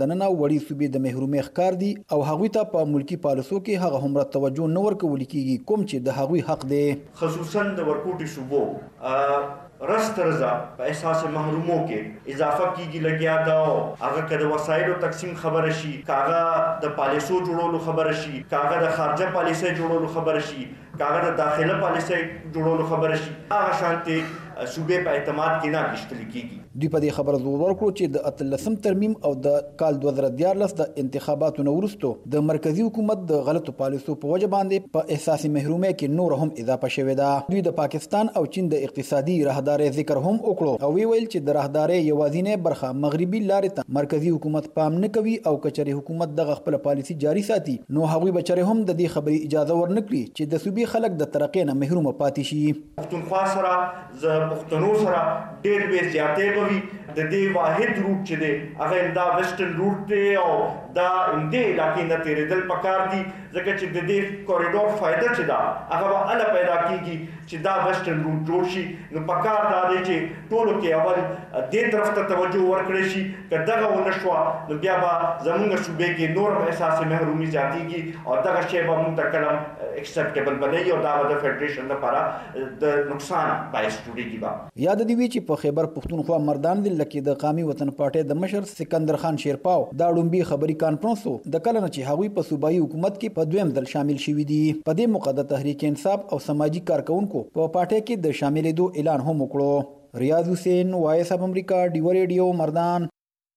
دننه وړي صوبې د محرومۍ ښکار دي او هغوی ته په ملکی پالیسو کې هغه هومره توجه نه ورکول کیږي کوم چې د هغوی حق دی. خصوصا د ورکوټي صوبو رسترزا په احساس محرومو کې اضافه کیږي لګیا دا هغه کده وسایلو تقسیم خبر شي کاغه د پالیسو جوړولو خبر شي کاغه د خارجه پالیسي جوړولو خبر شي کاغه د داخله پالیسي جوړولو خبر شي هغه شانتي صوبې په اعتماد کې نه کېشتل کیږي. دوی په دې خبره زور ورکړو چې د 18 ترمیم او د کال 2014 د انتخاباتو نه وروسته د مرکزی حکومت د غلطو پالیسو په وجه باندې په احساس محرومۍ کې نور هم اضافه شوې ده. دوی د پاکستان او چین د اقتصادي راهدارۍ ذکر هم وکړو او ویل چې د راهدارۍ یوازینۍ برخه مغربي لارې ته مرکزی حکومت پام نه کوي او کچري حکومت دغه خپل پالیسي جاری ساتي نو هغوی بچره هم د دې خبرې اجازه ورنکړي چې د صوبې خلک د ترقۍ نه محروم پاتې شي. پښتونخوا سره پښتنو سره ډېر به زیاتې بوي د دې واحد روټ چې دی هغه دا ویسټرن روټ دی او دا اندې علاقې نه تېرېدل پکار دي ځکه چې د دې کوریډور فایده چې دا هغه به هله پیدا کیږي چې دا ویسټرن روټ جوړ شي نو پکار دا دی چې ټولو کې اول دې طرف ته توجه ورکړی شي که دغه ونه شوه نو بیا به زموږ صوبې کې نور هم احساس محرومي زیاتېږي او دغه شی به موږ ته کله اکسپټیبل بنوي او دا به د فیډریشن لپاره د نقصان باعث جوړېږي. یاد دې وي چې په خیبر پښتونخوا مردان ضلع کې د قومي وطن پارټۍ د مشر سکندر خان شیرپاو دا ډومبي خبري کانفرنس د کله نه چې هغوی په صوبایي حکومت کې په دویم ځل شامل شوي دي. په دې موقع د تحریک انصاف او سماجی کارکونکو په پارټۍ کې د شاملېدو اعلان هم وکړو. ریاض حسین وایس اف امریکا ډیو ریډیو مردان.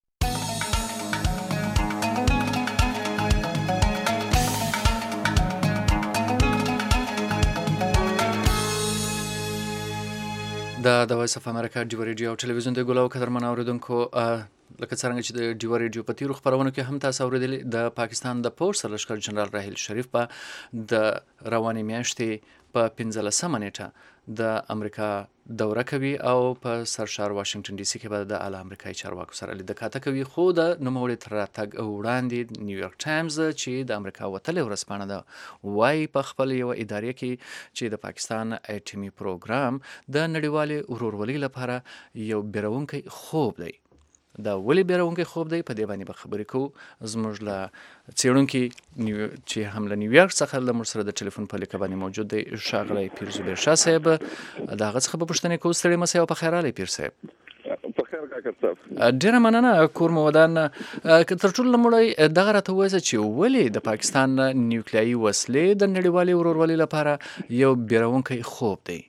د وایس اف امریکا ډیو ریډیو ټلویزیون د ګلو قدرمن اوریدونکو لکه څنګه چې د ډیو ریډیو په تیرو خبرونو کې هم تاسو اوریدلی د پاکستان د پولیس سرلښکر جنرال راحیل شریف په د روانې میاشتې په 15 نیټه د امریکا دوره کوي او په سرشار واشنگټن ډي سي کې به د اعلی امریکایي چارواکو سره لیدکاته کوي. خو د نوموړي تر راتګ وړاندې نیویارک ټایمز چې د امریکا وتلې ورځپاڼه ده وایي په خپل یو ادارې کې چې د پاکستان اټومي پروګرام د نړیوالې ورورولۍ لپاره یو بیرونکی خوب دی. دا ولې بیرونکی خوب دی په دې باندې به خبرې کوو. زموږ له څېړونکي چې هم له نیویارک څخه له موږ سره د ټلیفون په لیکه باندې موجود دی ښاغلی پیر زبیر شاه صاحب د هغه څخه به پوښتنې کوو. ستړي مه سئ او په خیر راغلی پیر صاحب. په خیر کاکا صاحب. ډېره مننه کور مو ودان. تر ټولو لومړی دغه راته ووایه چې ولې د پاکستان نیوکلیایي وسلې د نړیوالې ورورولۍ لپاره یو بیرونکی خوب دی؟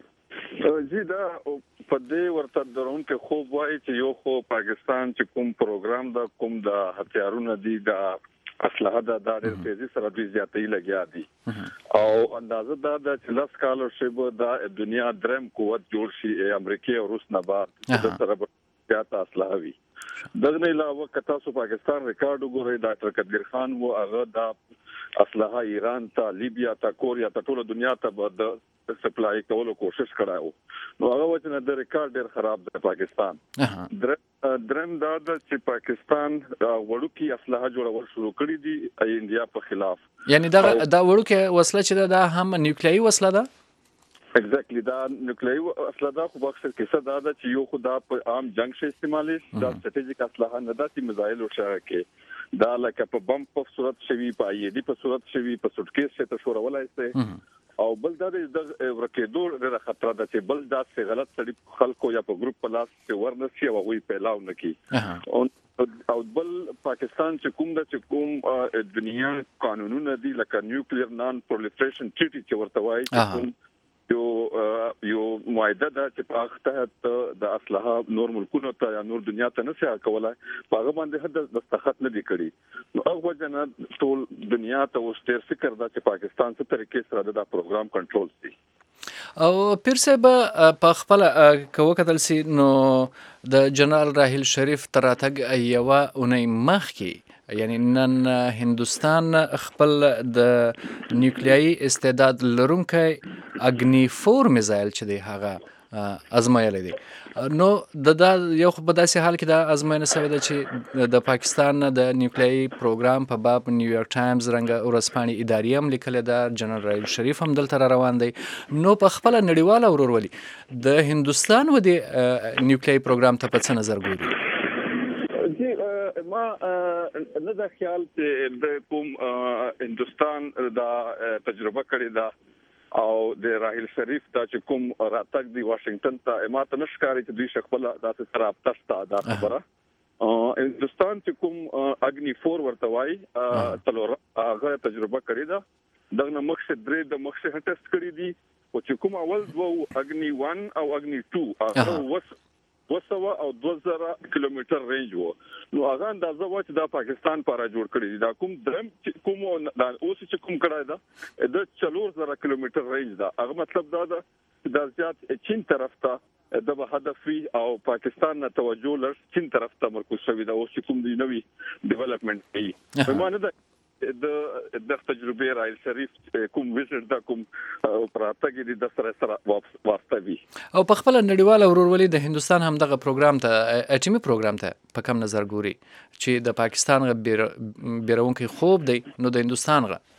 جی دا په دې ورته درونکو خوب وایي چې یو خو پاکستان چې کوم پروګرام دا کوم د هتیارونو دی دا اسلحه دا د تیزی سره دوی زیاتې لګیا دي او اندازه دا چې لاس کالرشپ د دنیا درم قوت جوړ شي امریکای او روس نه بعد د سره زیاته اسلحه وي. دغه علاوه کتا سو پاکستان ریکارډ وګوري ډاکټر قدیر خان وو هغه د اسلحه ایران ته لیبیا ته کوریا ته ټول دنیا ته د سپلای کولو کوشش کړاو نو هغه وجه د ریکارډ ډیر خراب دی پاکستان. درم دا چې پاکستان وړوکی اسلحه جوړول شروع کړی دي انډیا په خلاف. یعنی دا وړوکی وسله چې دا هم نیوکلیایي وسله ده؟ ایگزیکټلی دا نیوکلیایي اسلحه دا خو اکثر کیسه دا ده چې یو خدا په عام جنگ شي استعمالي دا استراتیژیک اسلحه نه ده چې میزایل وشاره کې دا لکه په بم په صورت شوی په ای ډی په صورت شوی په سټکیس څخه تشورولای سي او بل دا د ورکېدو د خطر ده چې بل دا څه غلط سړي خلکو یا په ګروپ په لاس کې ورنسي او وی پیلاو نکي او بل پاکستان چې کوم د چې کوم دنیا قانونونه دي لکه نیوکلیر نان پرولیفریشن ټریټي چې ورته وایي چې کوم یو معاهده ده چې په هغه تحت د اسلحه نور ملکونو ته یا نور دنیا ته نه سي کولای په هغه باندې حد دستخط نه دي کړی نو هغه جنا ټول دنیا ته وستر فکر دا چې پاکستان څه طریقې سره دا پروګرام کنټرول شي. او پیر صاحب په خپل کوکتل سي نو د جنرال راحیل شریف تر راتګ یوه اونۍ مخکې یعنی نن هندوستان خپل د نیوکلیایي استعداد لرونکی اګنی 4 میزایل چې دی هغه ازمایلی دی نو د یو په داسې حال کې دا ازموینه شوې ده چې د پاکستان د نیوکلیایي پروګرام په باب نیویارک ټایمز رنګه ورځپاڼې اداري هم لیکلې ده جنرال راحیل شریف هم دلته را روان دی نو په خپله نړیواله ورورولي د هندوستان و د نیوکلیایي پروګرام ته په څه نظر ګوري؟ ما نه دا خیال چې د کوم هندستان دا تجربه کړې ده او د راحیل شریف دا چې کوم راتګ دی واشنگټن ته ما ته نشکاري چې دوی شخص د سره تاسو دا خبره هندستان چې کوم اګنی 4 ورته وای تلور هغه تجربه کړې ده دغه مخشه درې د مخشه ټیسټ کړی دي او چې کوم اول دوه اګنی 1 او اګنی 2 هغه وسوه او 2000 کیلومتر رینج وو نو هغه اندازه و چې دا پاکستان پاره جوړ کړی دا کوم درم کوم دا اوس چې کوم کړای دا د 4000 کیلومتر رینج دا هغه مطلب دا دا د زیات چین طرف ته د هدفي او پاکستان نه توجه لر چین طرف ته مرکز شوی دا اوس کوم دی نوې ډیولپمنٹ کوي په معنی دا د تجربه راحیل شریف کوم وزټ دا کوم پراتګ دي د سره واسطه وی او په خپل نړیوال ورورولي د هندستان هم دغه پروګرام ته اټیمي پروګرام ته په کم نظر ګوري چې د پاکستان بیرونکي خوب دی نو د هندستان غ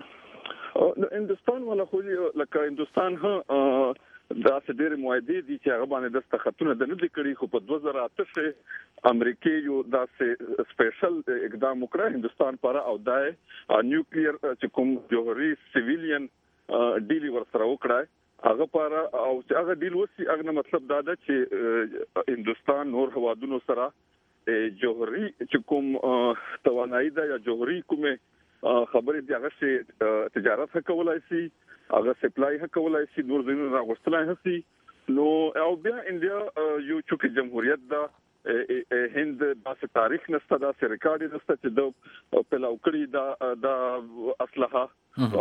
نو هندستان ولا خو لکه هندستان ها دا ډېر معاهده دي چې هغه باندې د تختونه د نه کړي خو په 2008 امریکای یو داسې سپیشل اقدام وکړ هندستان پر او دای نیوکلیر چې کوم جوهري سیویلین ډیل ورسره وکړای هغه پر او هغه ډیل وسی هغه مطلب دا ده چې هندستان نور هوادونو سره جوهري چې کوم توانایي ده یا جوهري کومه خبرې دی هغه چې تجارت کولای شي هغه سپلای کولای شي نور زینو راغستلای شي نو او بیا انډیا یو چې جمهوریت دا هند د تاریخ نسته دا ریکارډ نسته چې د پلاوکړی دا اسلحه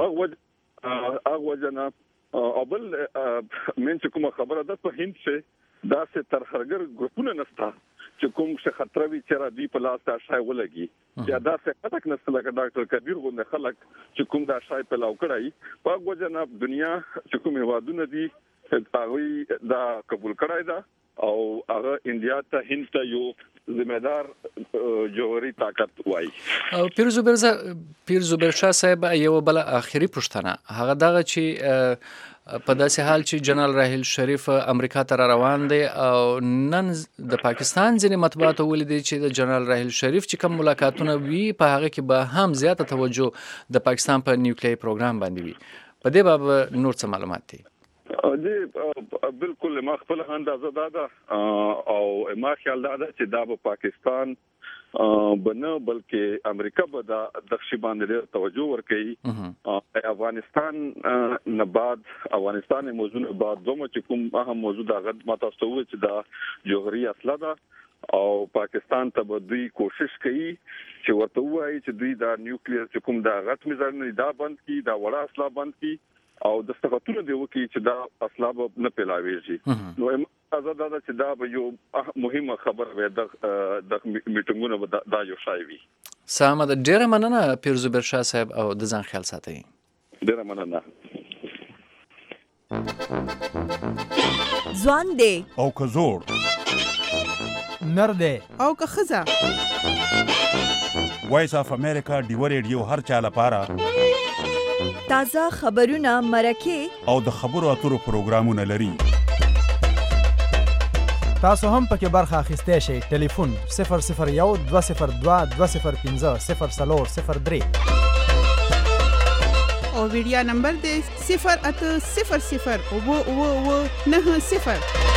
هغه جنا ابل من چې کومه خبره ده په هند څخه دا څه ترهګر ګروپونه نسته چې کوم څه خطر وی چې را دی په لاس ته شای ولګي یا دا څه خلک نسته لکه ډاکټر کبیر غوند خلک چې کوم دا شای په لاوکړی په وجنه دنیا چې کوم هوادونه دي هغه دا قبول کړای دا او هغه انډیا ته هند ته یو ذمہدار جوهري طاقت وای او پیر زبیر شاه صاحب یو بل اخیری پښتنه هغه دغه چې په داسې حال چې جنرال راحیل شریف امریکا ته روان دی او نن د پاکستان ځینې مطبوعات ولیدي چې د جنرال راحیل شریف چې کوم ملاقاتونه وی په هغه کې به هم زیاته توجه د پاکستان په نیوکلیري پروګرام باندې وي په دې باب نور څه معلومات دي بالکل ما خپل اندازه دا او ما خیال دا چې دا په پاکستان بنه بلکې امریکا به د دښي باندې توجه ورکړي افغانستان نه بعد افغانستان موضوع نه بعد دومره چې کوم اهم موضوع دا غد ماته ستوي چې دا جوهري اصله ده او پاکستان ته به دوی کوشش کوي چې ورته وایي چې دوی دا نیوکلیر چې کوم دا غټ میزان نه دا بند کی دا وړه اصله بند کی او د ستغتونه دی وکي چې دا اصله نه پیلاويږي نو آزاد دا چې دا به یو مهمه خبر وي د میټینګونو دا یو شای وي سلام د ډیره مننه پیر زبیر شاه صاحب او د ځان خیال ساتئ ډیره مننه ځوان دی او که زوړ نر دی او که خزه وایس اف امریکا ډیو ریډیو هر چا لپاره تازه خبرونه مرکه او د خبرو اترو پروګرامونه لري تاسو هم پکې برخه اخیستی شئ ټلیفون 001 202 205 0403 او ویډیو نمبر دی 0800090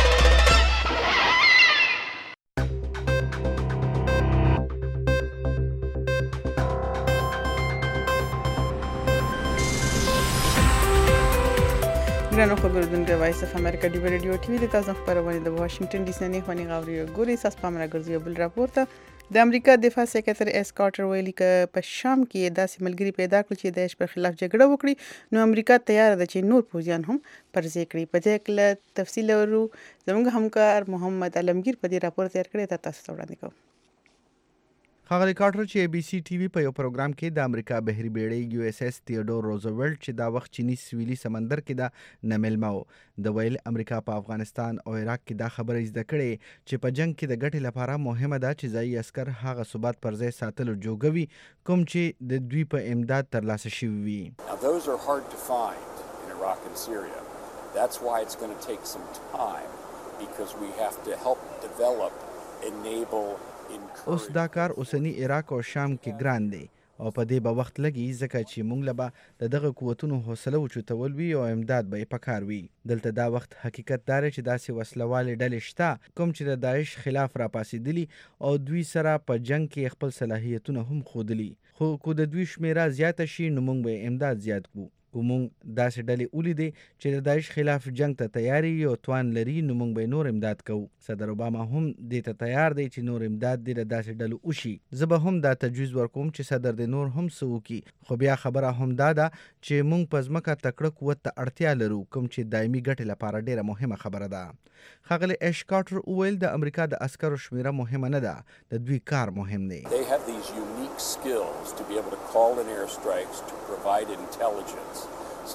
ګرانو خبردونکو وایس اف امریکا دی ریډیو ټي وی د تاسو خبرونه د واشنگټن ډي سي نه خونی غوړي ګوري ساس پامره ګرځي بل راپورته د امریکا دفاع سکرټر اس کارټر ویلي ک په شام کې داسې ملګری پیدا کړ چې د دیش پر خلاف جګړه وکړي نو امریکا تیار ده چې نور پوځیان هم پرځې کړي په دې کې تفصیل ورو زموږ همکار محمد علمگیر په دې راپور تیار کړی تاسو ته وړاندې کوم ښاغلی کارټر چې ABC TV په یو پروګرام کې د امریکا بحري بیړۍ USS تیوډور روزولټ چې دا وخت چینی سویلي سمندر کې دا نه مېلمه و د ویل امریکا په افغانستان او عراق کې دا خبره زده کړې چې په جنگ کې د ګټې لپاره مهمه ده چې ځایي عسکر هغه ثبات پر ځای ساتلو جوګوي کوم چې د دوی په امداد ترلاسه شوي وي. Those are hard to find in Iraq and Syria. That's why it's going to take some time because we have to help develop, enable اوس دا کار اوسنی عراق او شام کې ګران دی او په دې به وخت لګي ځکه چې موږ له به د دغه قوتونو حوصله اوچتول وي او امداد به یې پکار وي. دلته دا وخت حقیقت دا دی چې داسې وسلوالې ډلې شته کوم چې د داعش خلاف راپاڅېدلي او دوی سره په جنګ کې خپل صلاحیتونه هم ښودلي، خو که د دوی شمیره زیاته شي نو موږ به امداد زیات کړو. که موږ داسې ډلې ولیدې چې د داعش خلاف جنگ ته تیاری او توان لري نو موږ به نور امداد کوو. صدر اوباما هم دې ته تیار دی چې نور امداد دې له داسې ډلو وشي. زه به هم دا تجویز ورکوم چې صدر دې نور هم څه وکړي، خو بیا خبره هم دا ده چې موږ په ځمکه تکړه قوت ته اړتیا لرو کوم چې دایمي ګټې لپاره ډیره مهمه خبره ده. ښاغلی ایش کارټر وویل د امریکا د عسکرو شمیره مهمه نه ده، د دوی کار مهم دی. They have these unique skills to be able to call in airstrikes to provide intelligence.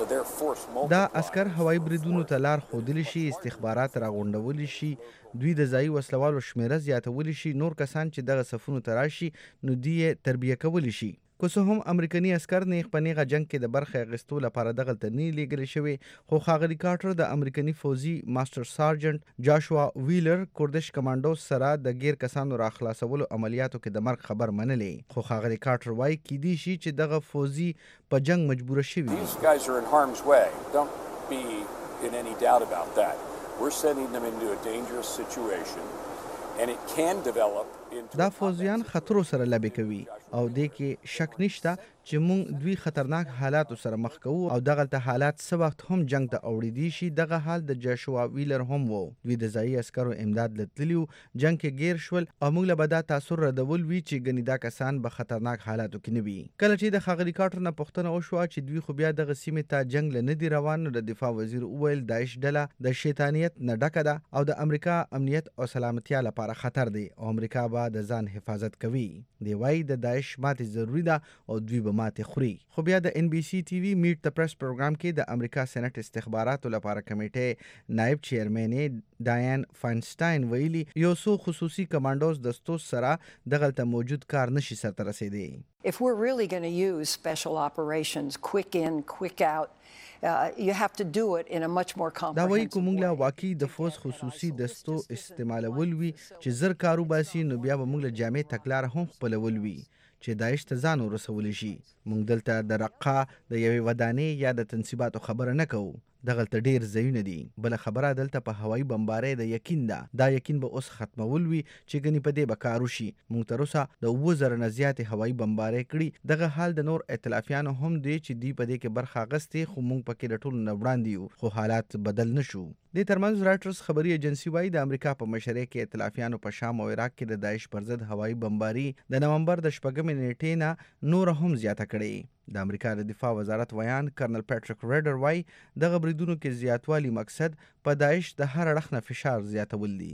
دا عسکر هوایي بریدونو ته لار ښودلی شي، استخبارات راغونډولی شي، دوی د ځایي وسلوالو شمیره زیاتولی شي، نور کسان چې دغه صفونو ته راشي نو دوی یې تربیه کولی شي. که څه هم امریکني عسکر نیغ په نیغه جنګ کې د برخې اخیستو لپاره دغلته نه لیږلی شوي، خو ښاغلي کارټر د امریکني فوزي ماسټر سارجنټ جاشوا ویلر کردش کمانډوز سره د غیر کسانو راخلاصولو عملیاتو کې د مرګ خبر منلی، خو ښاغلي کارټر وایي کیدی شي چې دغه فوزي په جنګ مجبوره شوي. These guys are in harm's way. Don't be in any doubt about that. We're sending them into a dangerous situation and it can develop. دا فوزیان خطرو سره لبې کوي او دې کې شک نشته چې موږ دوی خطرناک حالاتو سره مخ کوو او دغلته حالات څه وخت هم جنگ ته اوړېدی شي. دغه حال د جاشوا ویلر هم و. دوی د ځایي عسکرو امداد له تللي وو، جنګ کې ګیر شول او موږ له به دا تاثر ردول وي چې ګنې دا کسان به خطرناک حالاتو کې نه وي. کله چې د ښاغلي کارټر نه پوښتنه وشوه چې دوی خو بیا دغه سیمې ته جنګ له نه دي روان، نو د دفاع وزیر وویل داعش ډله د شیطانیت نه ډکه ده او د امریکا امنیت او سلامتیا لپاره خطر دی او امریکا به د ځان حفاظت کوي. دی وایي د داعش ماتې ضروري ده او دوی به ماتې خوري. خو بیا د NBC TV میټ د پریس پروګرام کې د امریکا سېنات استخباراتو لپاره کمیټې نائب چیرمنې ډایان فاینسټاین ویلي یو څو خصوصي کمانډوز دستو سره دغلته موجود کار نشي سرته رسېدی. If we're really going to use special operations, quick in, quick out, you have to do it in a much more comprehensive way. دا وایي که موږ له واقعي د فوز خصوصي دستو استعمالول وي چې زر کار وباسي نو بیا به موږ له جامع تګلاره هم خپلول وي چې داعش ته ځان ورسولی شي. موږ دلته د رقه د یوې ودانۍ یا د تنصیباتو خبره نه کوو، دغلته ډیر ځایونه دي. بله خبره دلته په هوایي بمبارۍ د یقین ده. دا یقین به اوس ختمول وي چې ګنې په دې به کار وشي. موږ تر اوسه د 7,000 نه زیاتې هوایي بمبارۍ کړي. دغه حال د نور ائتلافیانو هم دی چې دوی په دې کې برخه اخیستې، خو موږ پکې د ټولو نه وړاندې یو، خو حالات بدل نه شو. دې ترمنځ رایټرز خبري ایجنسي وایي د امریکا په مشرۍ کې ائتلافیانو په شام او عراق کې د داعش پر ضد هوایي بمباري د نومبر د 4 نیټې نه نور هم زیاته کړې. د امریکا د دفاع وزارت ویان کرنل پیټریک ریډر وایي دغه بریدونو کې زیاتوالي مقصد په داعش د هر اړخ نه فشار زیاتول دي.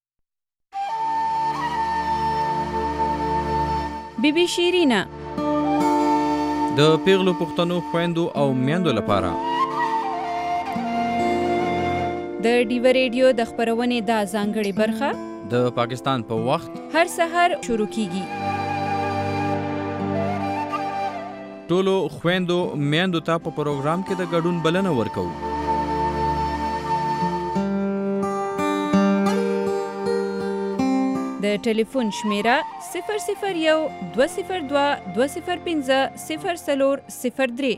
بیبي شیرینه د پیغلو پښتنو خويندو او میندو لپاره د ډیو ریډیو د خبرونې دا ځانګړې برخه د پاکستان په وخت هر سحر شروع کیږي. ټولو خويندو میندو ته په پروګرام کې د ګډون بلنه ورکوو. د ټلیفون شمیره 001 202 205 0403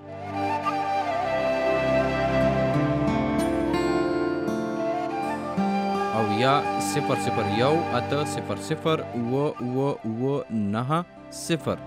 او یا 001 800 990.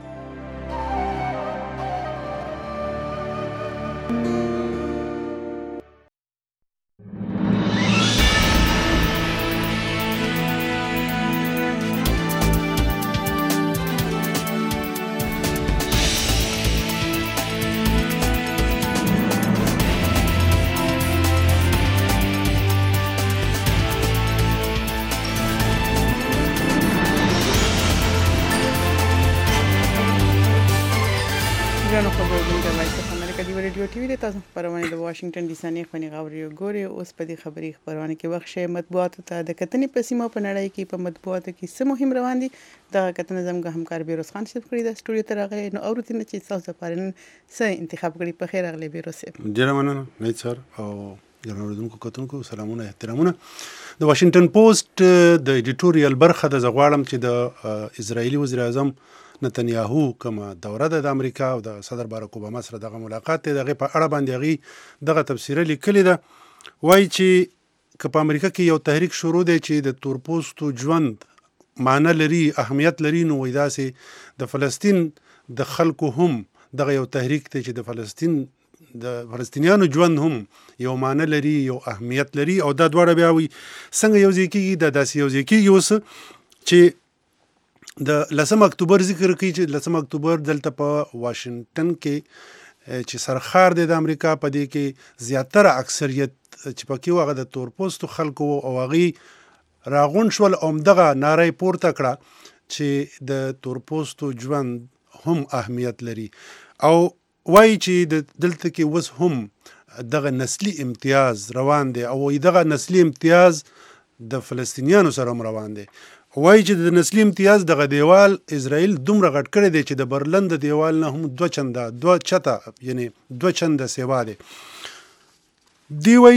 ګرانو خبرونه د وایس اف امریکا دی ریډیو ټي وی د تاسو خبرونه د واشنگټن ډي سي نه خونی غوړي ګوري. اوس په دې خبري خبرونه کې وخت شي مطبوعات ته د کتنې په سیمه په نړۍ کې په مطبوعاتو کې څه مهم روان دي. د کتنې زموږ همکار بیروز خان صاحب کړی د سټوډیو ته راغلی نو اورته نه چې تاسو لپاره څه انتخاب کړی. په خیر راغلی بیروز صاحب. ډیر مننه نیت سر او ګرانو اوریدونکو کتونکو سلامونه احترامونه. د واشنگټن پوسټ د ایډیټوریال برخه د زغواړم چې د اسرایلی وزیر اعظم نتنیاهو کومه دوره ده د امریکا او د صدر باراک اوباما سره دغه ملاقات دی، دغه په اړه باندې هغه دغه تفسیره لیکلې ده. وایي چې که په امریکا کې یو تحریک شروع دی چې د تورپوستو ژوند معنی لري، اهمیت لري، نو وایي داسې د فلسطین د خلکو هم دغه یو تحریک دی چې د فلسطینیانو ژوند هم یو معنی لري، یو اهمیت لري. او دا دواړه بیا وایي څنګه یو ځای کېږي، دا داسې یو ځای کېږي اوس چې د 10 اکتوبر ذکر کوي چې 10 اکتوبر دلته په واشنگټن کې چې سرخار دی د امریکا، په دې کې زیاتره اکثریت چې پکې و هغه د تورپوستو خلکو او هغوی راغونډ شول او همدغه ناره یې پورته کړه چې د تورپوستو ژوند هم اهمیت لري. او وایي چې دلته کې اوس هم دغه نسلي امتیاز روان دی او دغه نسلي امتیاز د فلسطینیانو سره هم روان دی. وایي چې د نسلي امتیاز دغه دیوال اسرائیل دومره غټ کړی دی چې د برلن د دیوال نه هم 2 چته یعنی 2 چنده سیوا دی. دی وایي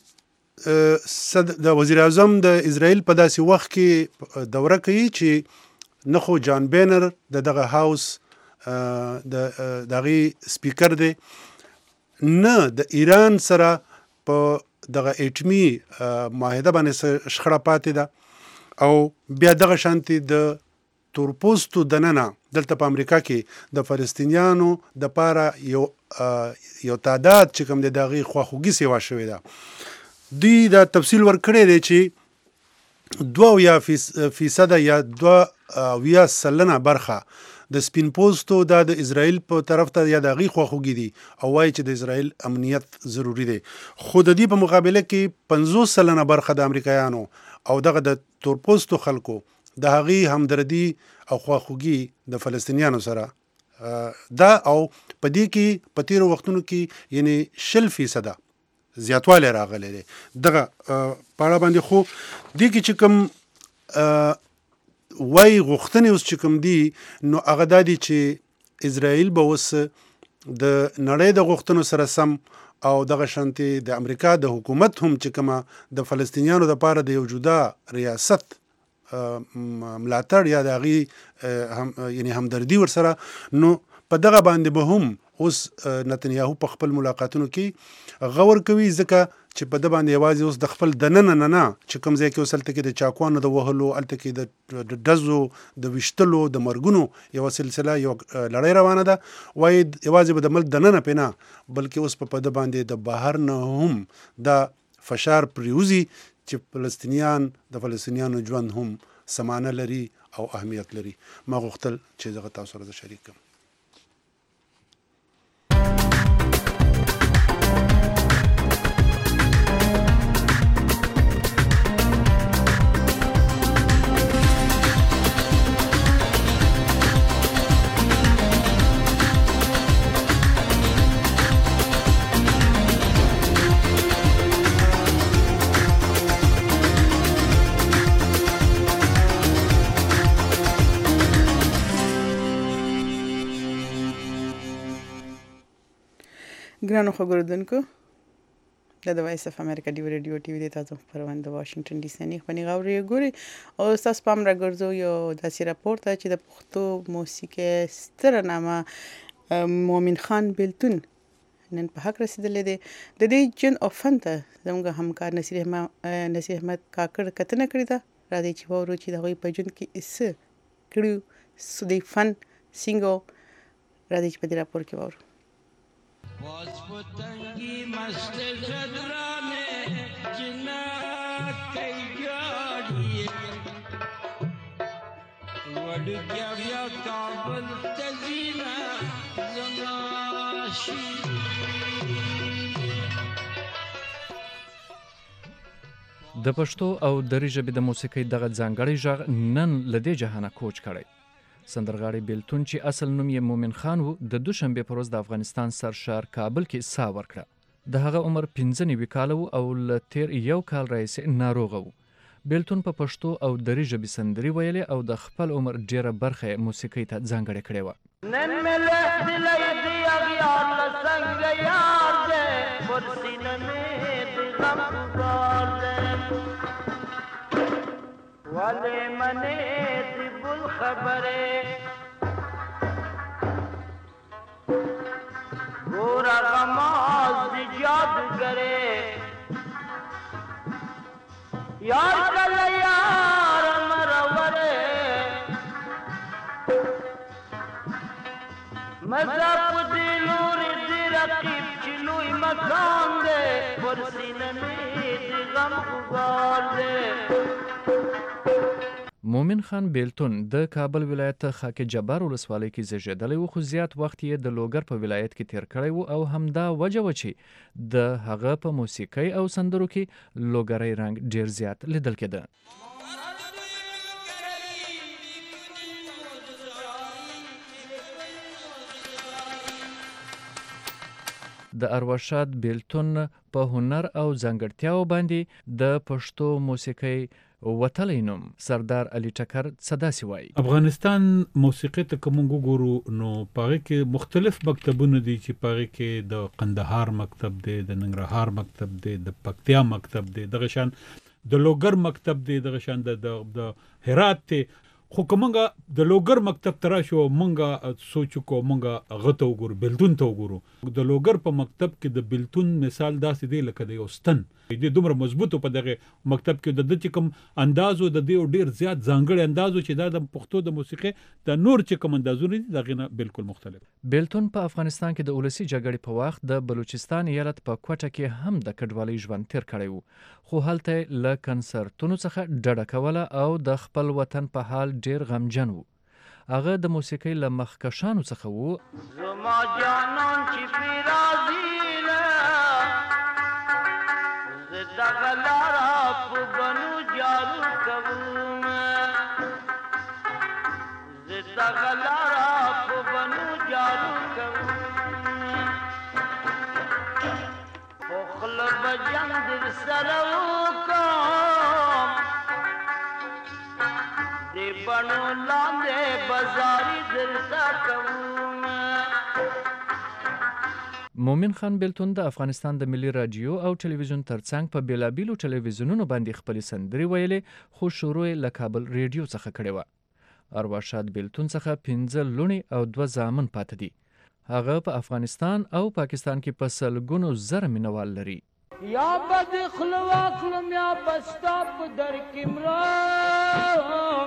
چې د وزیر اعظم د اسرائیل په داسې وخت کې دوره کوي چې نه خو جان بینر دغه هاوس د دغه سپیکر دی، نه د ایران سره په دغه اټمی معاهده باندې شخړه پاتې ده، او بیا دغه شانتي د تورپوستو دننه دلته په امریکا کې د فلسطینیانو د پاره یو تعداد چې کوم د دغه خواخوږي سیوا شوی ده. دوی دا تفصیل ورکړی دی چې 2% یا 2% برخه د سپین پوستو د اسرائیل په طرف ته یا د غي خواخوږي دي او وایي چې د اسرائیل امنیت ضروری دی. خو د دې په مقابله کې 50% برخه د امریکایانو او دغه د تورپوستو خلکو د هغي همدردي او خواخوږي د فلسطینیانو سره دا، او په دې کې په تیرو وختونو کې یعنی 60% زیاتوالی راغلی دی دغه په اړه باندې. خو دې کې چې کوم وای غوښتنې اوس چې کوم دي نو هغه دا دي چې اسرائیل به اوس د نړۍ د غوښتنو سره سم او دغه شانتي د امریکا د حکومت هم چې کومه د فلسطینیانو لپاره د یو جدا ریاست ملاتړ یا د هغې یعنی همدردي ورسره، نو په دغه باندې به هم اوس نتنیاهو په خپل ملاقاتونو کې غور کوي، ځکه چې په د باندې یوازې اوس د خپل دننه نه چې کوم ځای کې اوس هلته کې د چاقوانو د وهلو، هلته کې د ډزو د ویشتلو د مرګونو یوه سلسله یو لړۍ روانه ده. وایي یوازې به د ملک دننه پې نه بلکې اوس په د باندې د بهر نه هم دا فشار پریوزي چې د فلسطینیانو ژوند هم سمانه لري او اهمیت لري. ما غوښتل چې دغه تاسو سره شریک کړم. ګرانو خبردونکو د وایس اف امریکا ډیو ریډیو ټي وي د تاسو خبرونه د واشنگټن ډي سي نه خپنی غوړي ګوري او تاسو پام راګرځو یو داسې راپورټ چې د پښتو موسیقي ستر نامه مومن خان بیلتون نن په حق رسیدلې ده. د دې جن او فن ته زموږ همکار نصیر احمد کاکړ کتنه کړې ده. را دي چې وورو چې دغه په جن کې اس کړو سودی فن سینګو را دي چې په دې راپور کې وورو. was putangi mast zadra mein jina kai gaadi wad kya vya kabul tazina zamashi د پښتو او دري ژبې د موسیقۍ دغه ځانګړی ژغ نن له دې جهانه کوچ کړی. سندرغاړی بیلتون چې اصل نوم یې مومن خان و د دوشنبې په ورځ د افغانستان سرشار کابل کې ساه ورکړه. د هغه عمر 95 کاله و او له تیر یو کال راهیسې ناروغه و. بیلتون په پښتو او دري ژبې سندري ویلې او د خپل عمر ډیره برخه موسیقۍ ته ځانګړې کړې وه. نن مې دلې دی اغیار لسنګ یار دې ورسینه مې غمگار ولی منی دی بل خبره گورا غماز دی جادوگره یار کل یار مروره مذہب دی نوری دی رقیب چلوی مکان دے ورسینمی دی غم غبار دے مومن خان بیلتون د کابل ولایت خاک جبار ولسوالۍ کې زیږېدلی و، خو زیات وخت یې د لوګر په ولایت کې تیر کړی و او همدا وجه و چې د هغه په موسیقۍ او سندرو کې لوګری رنګ ډیر زیات لیدل کېده. د ارواښاد بیلتون په هنر او ځانګړتیاو باندې د پښتو موسیقۍ وتلی نوم سردار علي ټکر څه داسې وایي. افغانستان موسیقۍ ته که موږ وګورو نو په هغې کې مختلف مکتبونه دي چې په هغې کې د قندهار مکتب دی، د ننګرهار مکتب دی، د پکتیا مکتب دی، دغه شان د لوګر مکتب دی، دغه شان د هرات دی. خو که موږ د لوګر مکتب ته راشو موږ سوچ وکړو موږ هغه ته وګورو بیلتون ته وګورو، د لوګر په مکتب کې د بیلتون مثال داسې دی لکه د یو ستن دی، دومره مضبوط په دغه مکتب کې د ده چې کوم اندازو د دې ډېر زیات ځانګړی اندازو چې دا د پښتو د موسیقۍ د نور چې کوم اندازونه دي د هغې نه بالکل مختلف. بیلتون په افغانستان کې د ولسي جګړې په وخت د بلوچستان ایالت په کوټه کې هم د کډوالۍ ژوند تیر کړی و، خو هلته له کنسرتونو څخه ډډه کوله او د خپل وطن په حال ډیر غمجن و. هغه د موسیقۍ له مخکشانو څخه و. زما جانان چې پی راضي نه زه دغه لاره په بنو جارو کوم، زه دغه لاره په بنو جارو کوم، خو خوله به جنګ در سره وکړم دی بڼو لاندې بازاري درته کوم. مومن خان بیلتون د افغانستان د ملي راډیو او ټلویزیون ترڅنګ په بیلابیلو ټلویزیونونو باندې خپلې سندرې ویلې، خو شروع یې له کابل ریډیو څخه کړې وه. ارواښاد بیلتون څخه 5 لوڼې او 2 زامن پاتې دي. هغه په افغانستان او پاکستان کې په سلګونو زره مینوال لري. یا بد خوله واخلم یا به ستا په در کې مرم،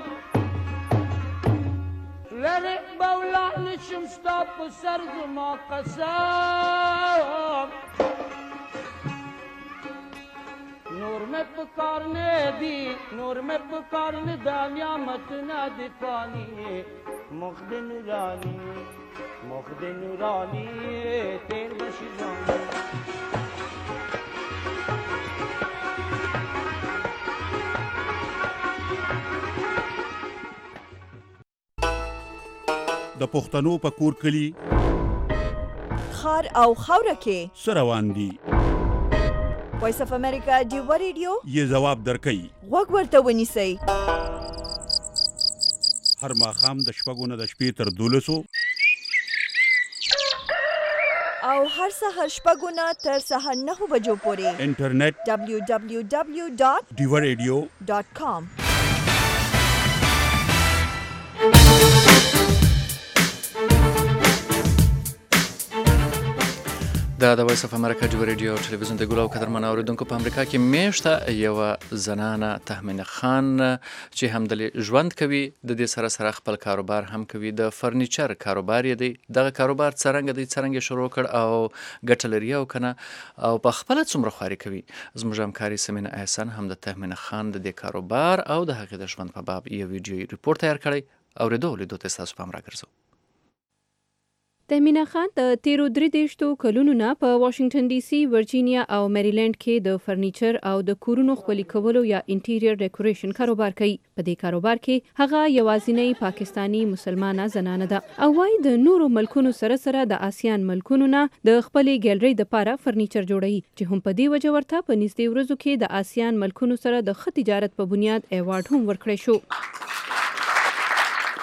لرې به ولاړ نشم ستا په سر زما قسم، نور مې په کار نه دي نور مې په کار نه دا نعمتونه دي فاني، مخ د نوراني مخ د نوراني تیر بشي ځواني. د پښتنو په کور کلی خار او خاوره کې څه روان دي، وایس اف امریکا ډیو ریډیو یې ځواب درکوي. غوږ ورته ونیسئ. هر ماښام د 6 نه د شپې تر 12 او هر سهار 6 نه تر سهار 9 بجو پورې انټرنیټ www.diwaradio.com. دا د وایس اف امریکا ډیو ریډیو او ټلویزیون د ګلو او قدرمن اوریدونکو په امریکا کې میشته یوه زنانه تهمینه خان چې همدلې ژوند کوي، د دې سره سره خپل کاروبار هم کوي، د فرنیچر کاروبار یې دی. دغه کاروبار څرنګه دی، څرنګه شروع کړ او ګټه لري او کنه او په خپله څومره خواري کوي. زموږ همکاري سمینه احسان هم د تهمینه خان د دې کاروبار او د هغې د ژوند په باب یو ویډیویي ریپورټ تیار کړی. اورېدو لیدو ته ستاسو پام راګرځو. تهمینه خان د تیرو 33 کلونو نه په واشنگټن ډي سي، ورجینیا او میریلند کې د فرنیچر او د کورونو ښکلي کولو یا انټیریر ډیکوریشن کاروبار کوي. په دې کاروبار کې هغه یوازینی پاکستانی مسلمانه زنانه ده او وايي د نورو ملکونو سره سره د آسیان ملکونو نه د خپلې ګیلرۍ دپاره فرنیچر جوړوي، چې هم په دې وجه ورته په نږدې ورځو کې د آسیان ملکونو سره د ښه تجارت په بنیاد ایوارډ هم ورکړی شو.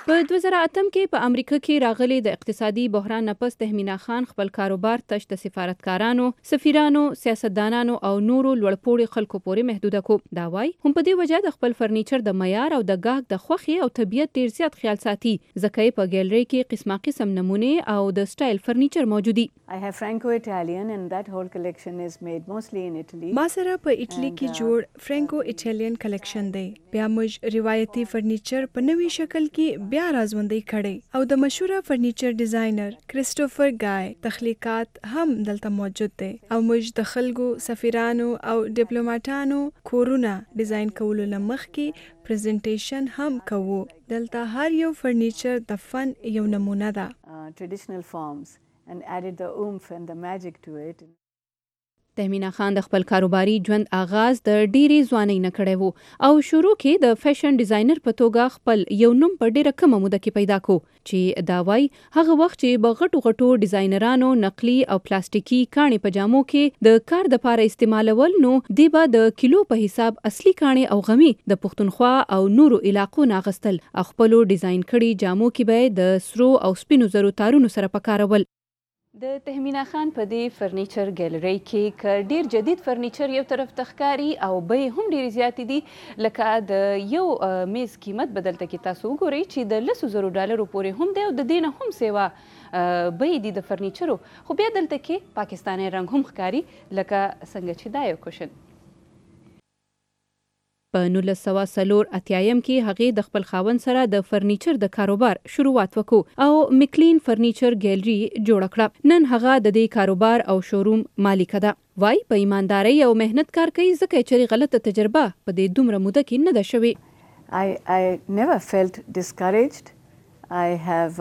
په 2008 کې په امریکا کې راغلي د اقتصادي بحران نه پس تهمینا خان خپل کاروبار تش د سفارتکارانو، سفیرانو، سیاستدانانو او نورو لوړپوړي خلکو پورې محدوده کو. دا وایي هم په دې وجه د خپل فرنیچر د معیار او د ګاهک د خوښې او طبیعت ډیر زیات خیال ساتي، ځکه په ګیلري کې قسمه قسم نمونه او د سټایل فرنیچر موجودي. I have Franco Italian and that whole collection is made mostly in Italy. ما سره په ایټلی کې جوړ فرانکو ایټالین کلیکشن دی. بیا موږ روایتي فرنیچر په نوي شکل کې بیا رازوندی کړي او د مشهور فرنیچر ډیزاینر کریسټوفر ګای تخلیقات هم دلته موجود دي او موږ د خلکو، سفیرانو او ډیپلوماټانو کورونه ډیزاین کولو لمخ کې پریزنټیشن هم کوو. دلته هر یو فرنیچر د فن یو نمونه ده. Traditional forms and added the oomph and the magic to it. تهمینا خان د خپل کاروباري ژوند آغاز د ډېری ځوانۍ نه کړی وو او شروع کې د فیشن ډیزاینر په توګه خپل یو نوم په ډېره کمه موده کې پیدا کو چې دا وایي هغه وخت چې په غټو ډیزاینرانو نقلي او پلاستیکي کاڼي پجامو کې د کار د پاره استعمالول نو دی به د کیلو په حساب اصلي کاڼي او غمي د پښتونخوا او نورو علاقو ناغستل او خپل ډیزاین کړي جامو کې به د سرو او سپینو زرو تارونو سره پکارول. د تهمینا خان په دې فرنیچر ګیلري کې ډیر جدید فرنیچر یو طرف تخکاری او به هم ډیر زیات دي، لکه د یو میز قیمت بدلته کې تاسو وګورئ چې د $100 پورې هم دی او د دینه هم سیوا به دي د فرنیچرو، خو بیا دلته کې پاکستاني رنګ هم ښکاری لکه څنګه چې دا یو کوشن. په 1984 کې هغه د خپل خاوند سره د فرنیچر د کاروبار شروعات وکړو او میکلین فرنیچر ګیلري جوړ کړه. نن هغه د دې کاروبار او شوروم مالک ده. وای په ایمانداري او مهنت کار کوي ځکه چې غلطه تجربه په دې دومره موده کې نه ده شوې. I never felt discouraged. I have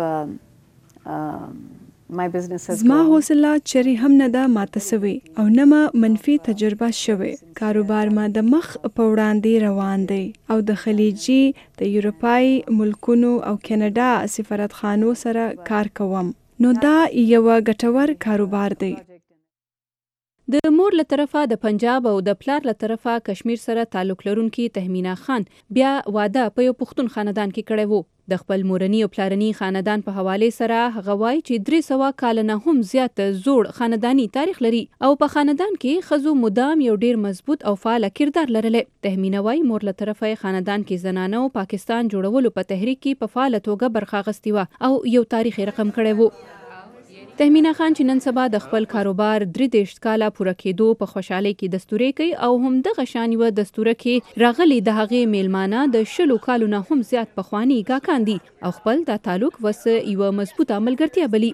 my business has زما حوصله چری هم نه ده ماته سوی او نه ما منفي تجربه شوی. کاروبار ما د مخ په وړاندې روان دی او د خلیجي، د یورپای ملکونو او کاناډا سفارتخانو سره کار کوم، نو دا یو ګټور کاروبار دی. د مور له طرفه د پنجاب او د پلار له طرفه کشمیر سره تعلق لرونکي تهمینا خان بیا واده په یو پښتون خاندان کې کړی وو. د خپل مورني او پلارني خاندان په حواله سره هغه وایي چې 300 کال نه هم زیات زوړ خاندانی تاریخ لري او په خاندان کې خزو مدام یو ډیر مضبوط او فعال کردار لرلی. تهمینا وایي مور له طرفه خاندان کې زنانه او پاکستان جوړولو په تحریک کې په فعال توګه برخه اخیستې وه او یو تاریخي رقم کړی وو. تهمینا خان چې نن سبا د خپل کاروبار 33 کاله پوره کېدو په خوشحالۍ کې دستوري کوي او هم دغه شان یوه دستوره کې راغلي د هغې میلمانه د 20 کالو نه هم زیات پخواني ګاهکان دي او خپل دا تعلق وس یوه مضبوطه ملګرتیا بلي.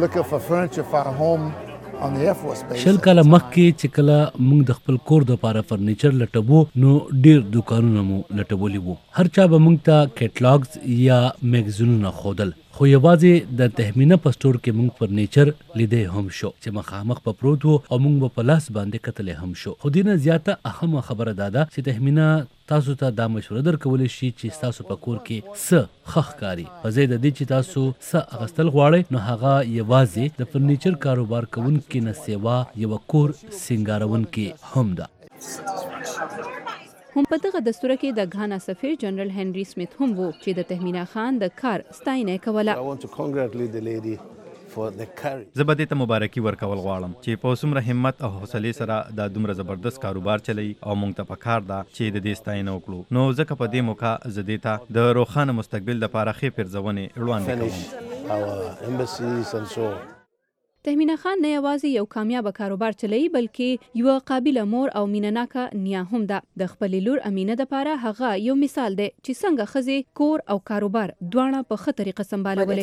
20 کاله مخکې چې کله موږ د خپل کور دپاره فرنیچر لټوو نو ډیر دوکانونه مو لټولي وو. هر چا به موږ ته کیټلاګز یا میګزینونه ښودل، خو یوازې د تهمینا په سټور کې موږ فرنیچر لیدی هم شو چې مخامخ په پروت وو او موږ به په لاس باندې کتلی هم شو. خو دینه زیاته اهمه خبره دا ده چې تهمینا تاسو ته دا مشوره درکولی شي چې تاسو په کور کې څه ښه ښکاري، په ځای د دې چې تاسو څه اخیستل غواړئ نو هغه یوازې د فرنیچر کاروبار کوونکي نه سیوا یوه کور سینګارونکې هم ده. هم په دغه دستوره کې د غانا سفیر جنرال هنري سمیت هم وو چې د تهمینا خان د کار ستاینه کوله. زه به دې ته مبارکي ورکول غواړم چې په څومره همت او حوصلې سره دا دومره زبردست کاروبار چلی او موږ ته پکار ده چې د دې ستاینه وکړو. نو ځکه په دې موقع زه دې ته د روښانه مستقبل دپاره ښې پیرزونې وړاندې کوم. تهمینا خان نه یوازې یو کامیابه کاروبار چلوي بلکې یوه قابله مور او مینناکه نیا هم ده. د خپلې لور امینه دپاره هغه یو مثال دی چې څنګه ښځې کور او کاروبار دواړه په ښه طریقه سمبالولی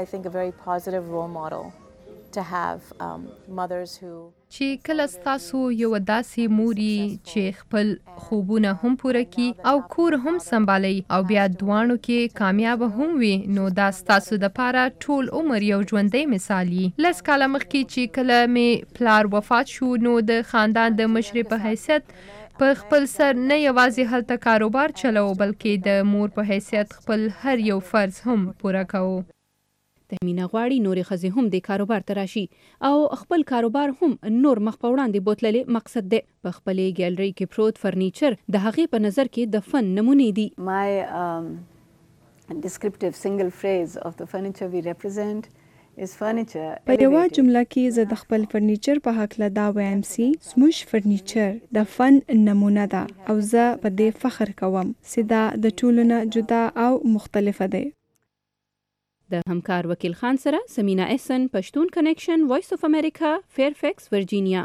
شي. چې کله ستاسو یو داسې موري چې خپل خوبونه هم پوره کی او کور هم سمبالي او بیا دوانو کې کامیاب هم وي نو دا ستاسو د پاره ټول عمر یو ژوندۍ مثال وي. لس کاله مخکې چې کله مې پلار وفات شو نو د خاندان د مشرې په حیثیت په خپل سر نه یوازې هلته کاروبار چلو بلکې د مور په حیثیت خپل هر یو فرض هم پوره کوو. تهمینا غواړي نورې ښځې هم د کاروبار ته راشي او خپل کاروبار هم نور مخ په وړاندې بوتللی مقصد دی. په خپلې ګیلرۍ کې پروت فرنیچر د هغې په نظر کې د فن نمونې دي. My descriptive single phrase of the furniture we represent is furniture په یوه elevated. جمله کې زه د خپل فرنیچر په هکله دا وایم چې زموږ فرنیچر د فن نمونه ده او زه په دې فخر کوم چې دا د ټولو نه جدا او مختلفه ده. د همکار وکیل خان سره سمینا احسن، پښتون کنیکشن، وایس اف امریکا، فیرفیکس، ورجینیا.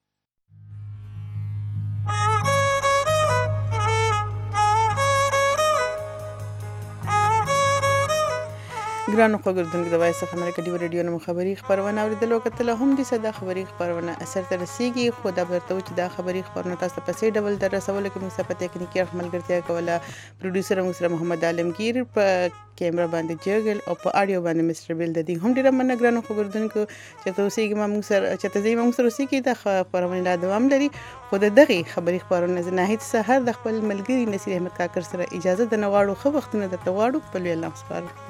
ګرانو خوږردونکو د وایس اف امریکا ډیو ریډیو نوم خبری خبرونه اوریدلو کتل هم دي صدا خبری خبرونه اثر تر رسیدي خو دا برته چې دا خبری خبرونه تاسو په سي ډبل در رسول کې موږ په ټیکنیکي عملګرتیا کوله. پروډوسر موږ سره محمد عالمگیر، په کیمرا باندې جګل او په اډیو باندې مستر بیل د دې هم ډیره مننه ګرانو خوږردونکو چې تاسو یې موږ سره اوسئ د خبرونه لا دوام لري. خو د دغه خبری خبرونه زناهید سحر د خپل ملګری نصیر احمد کاکر سره اجازه د نواړو خو وختونه د تواړو په لوی الله سپارو.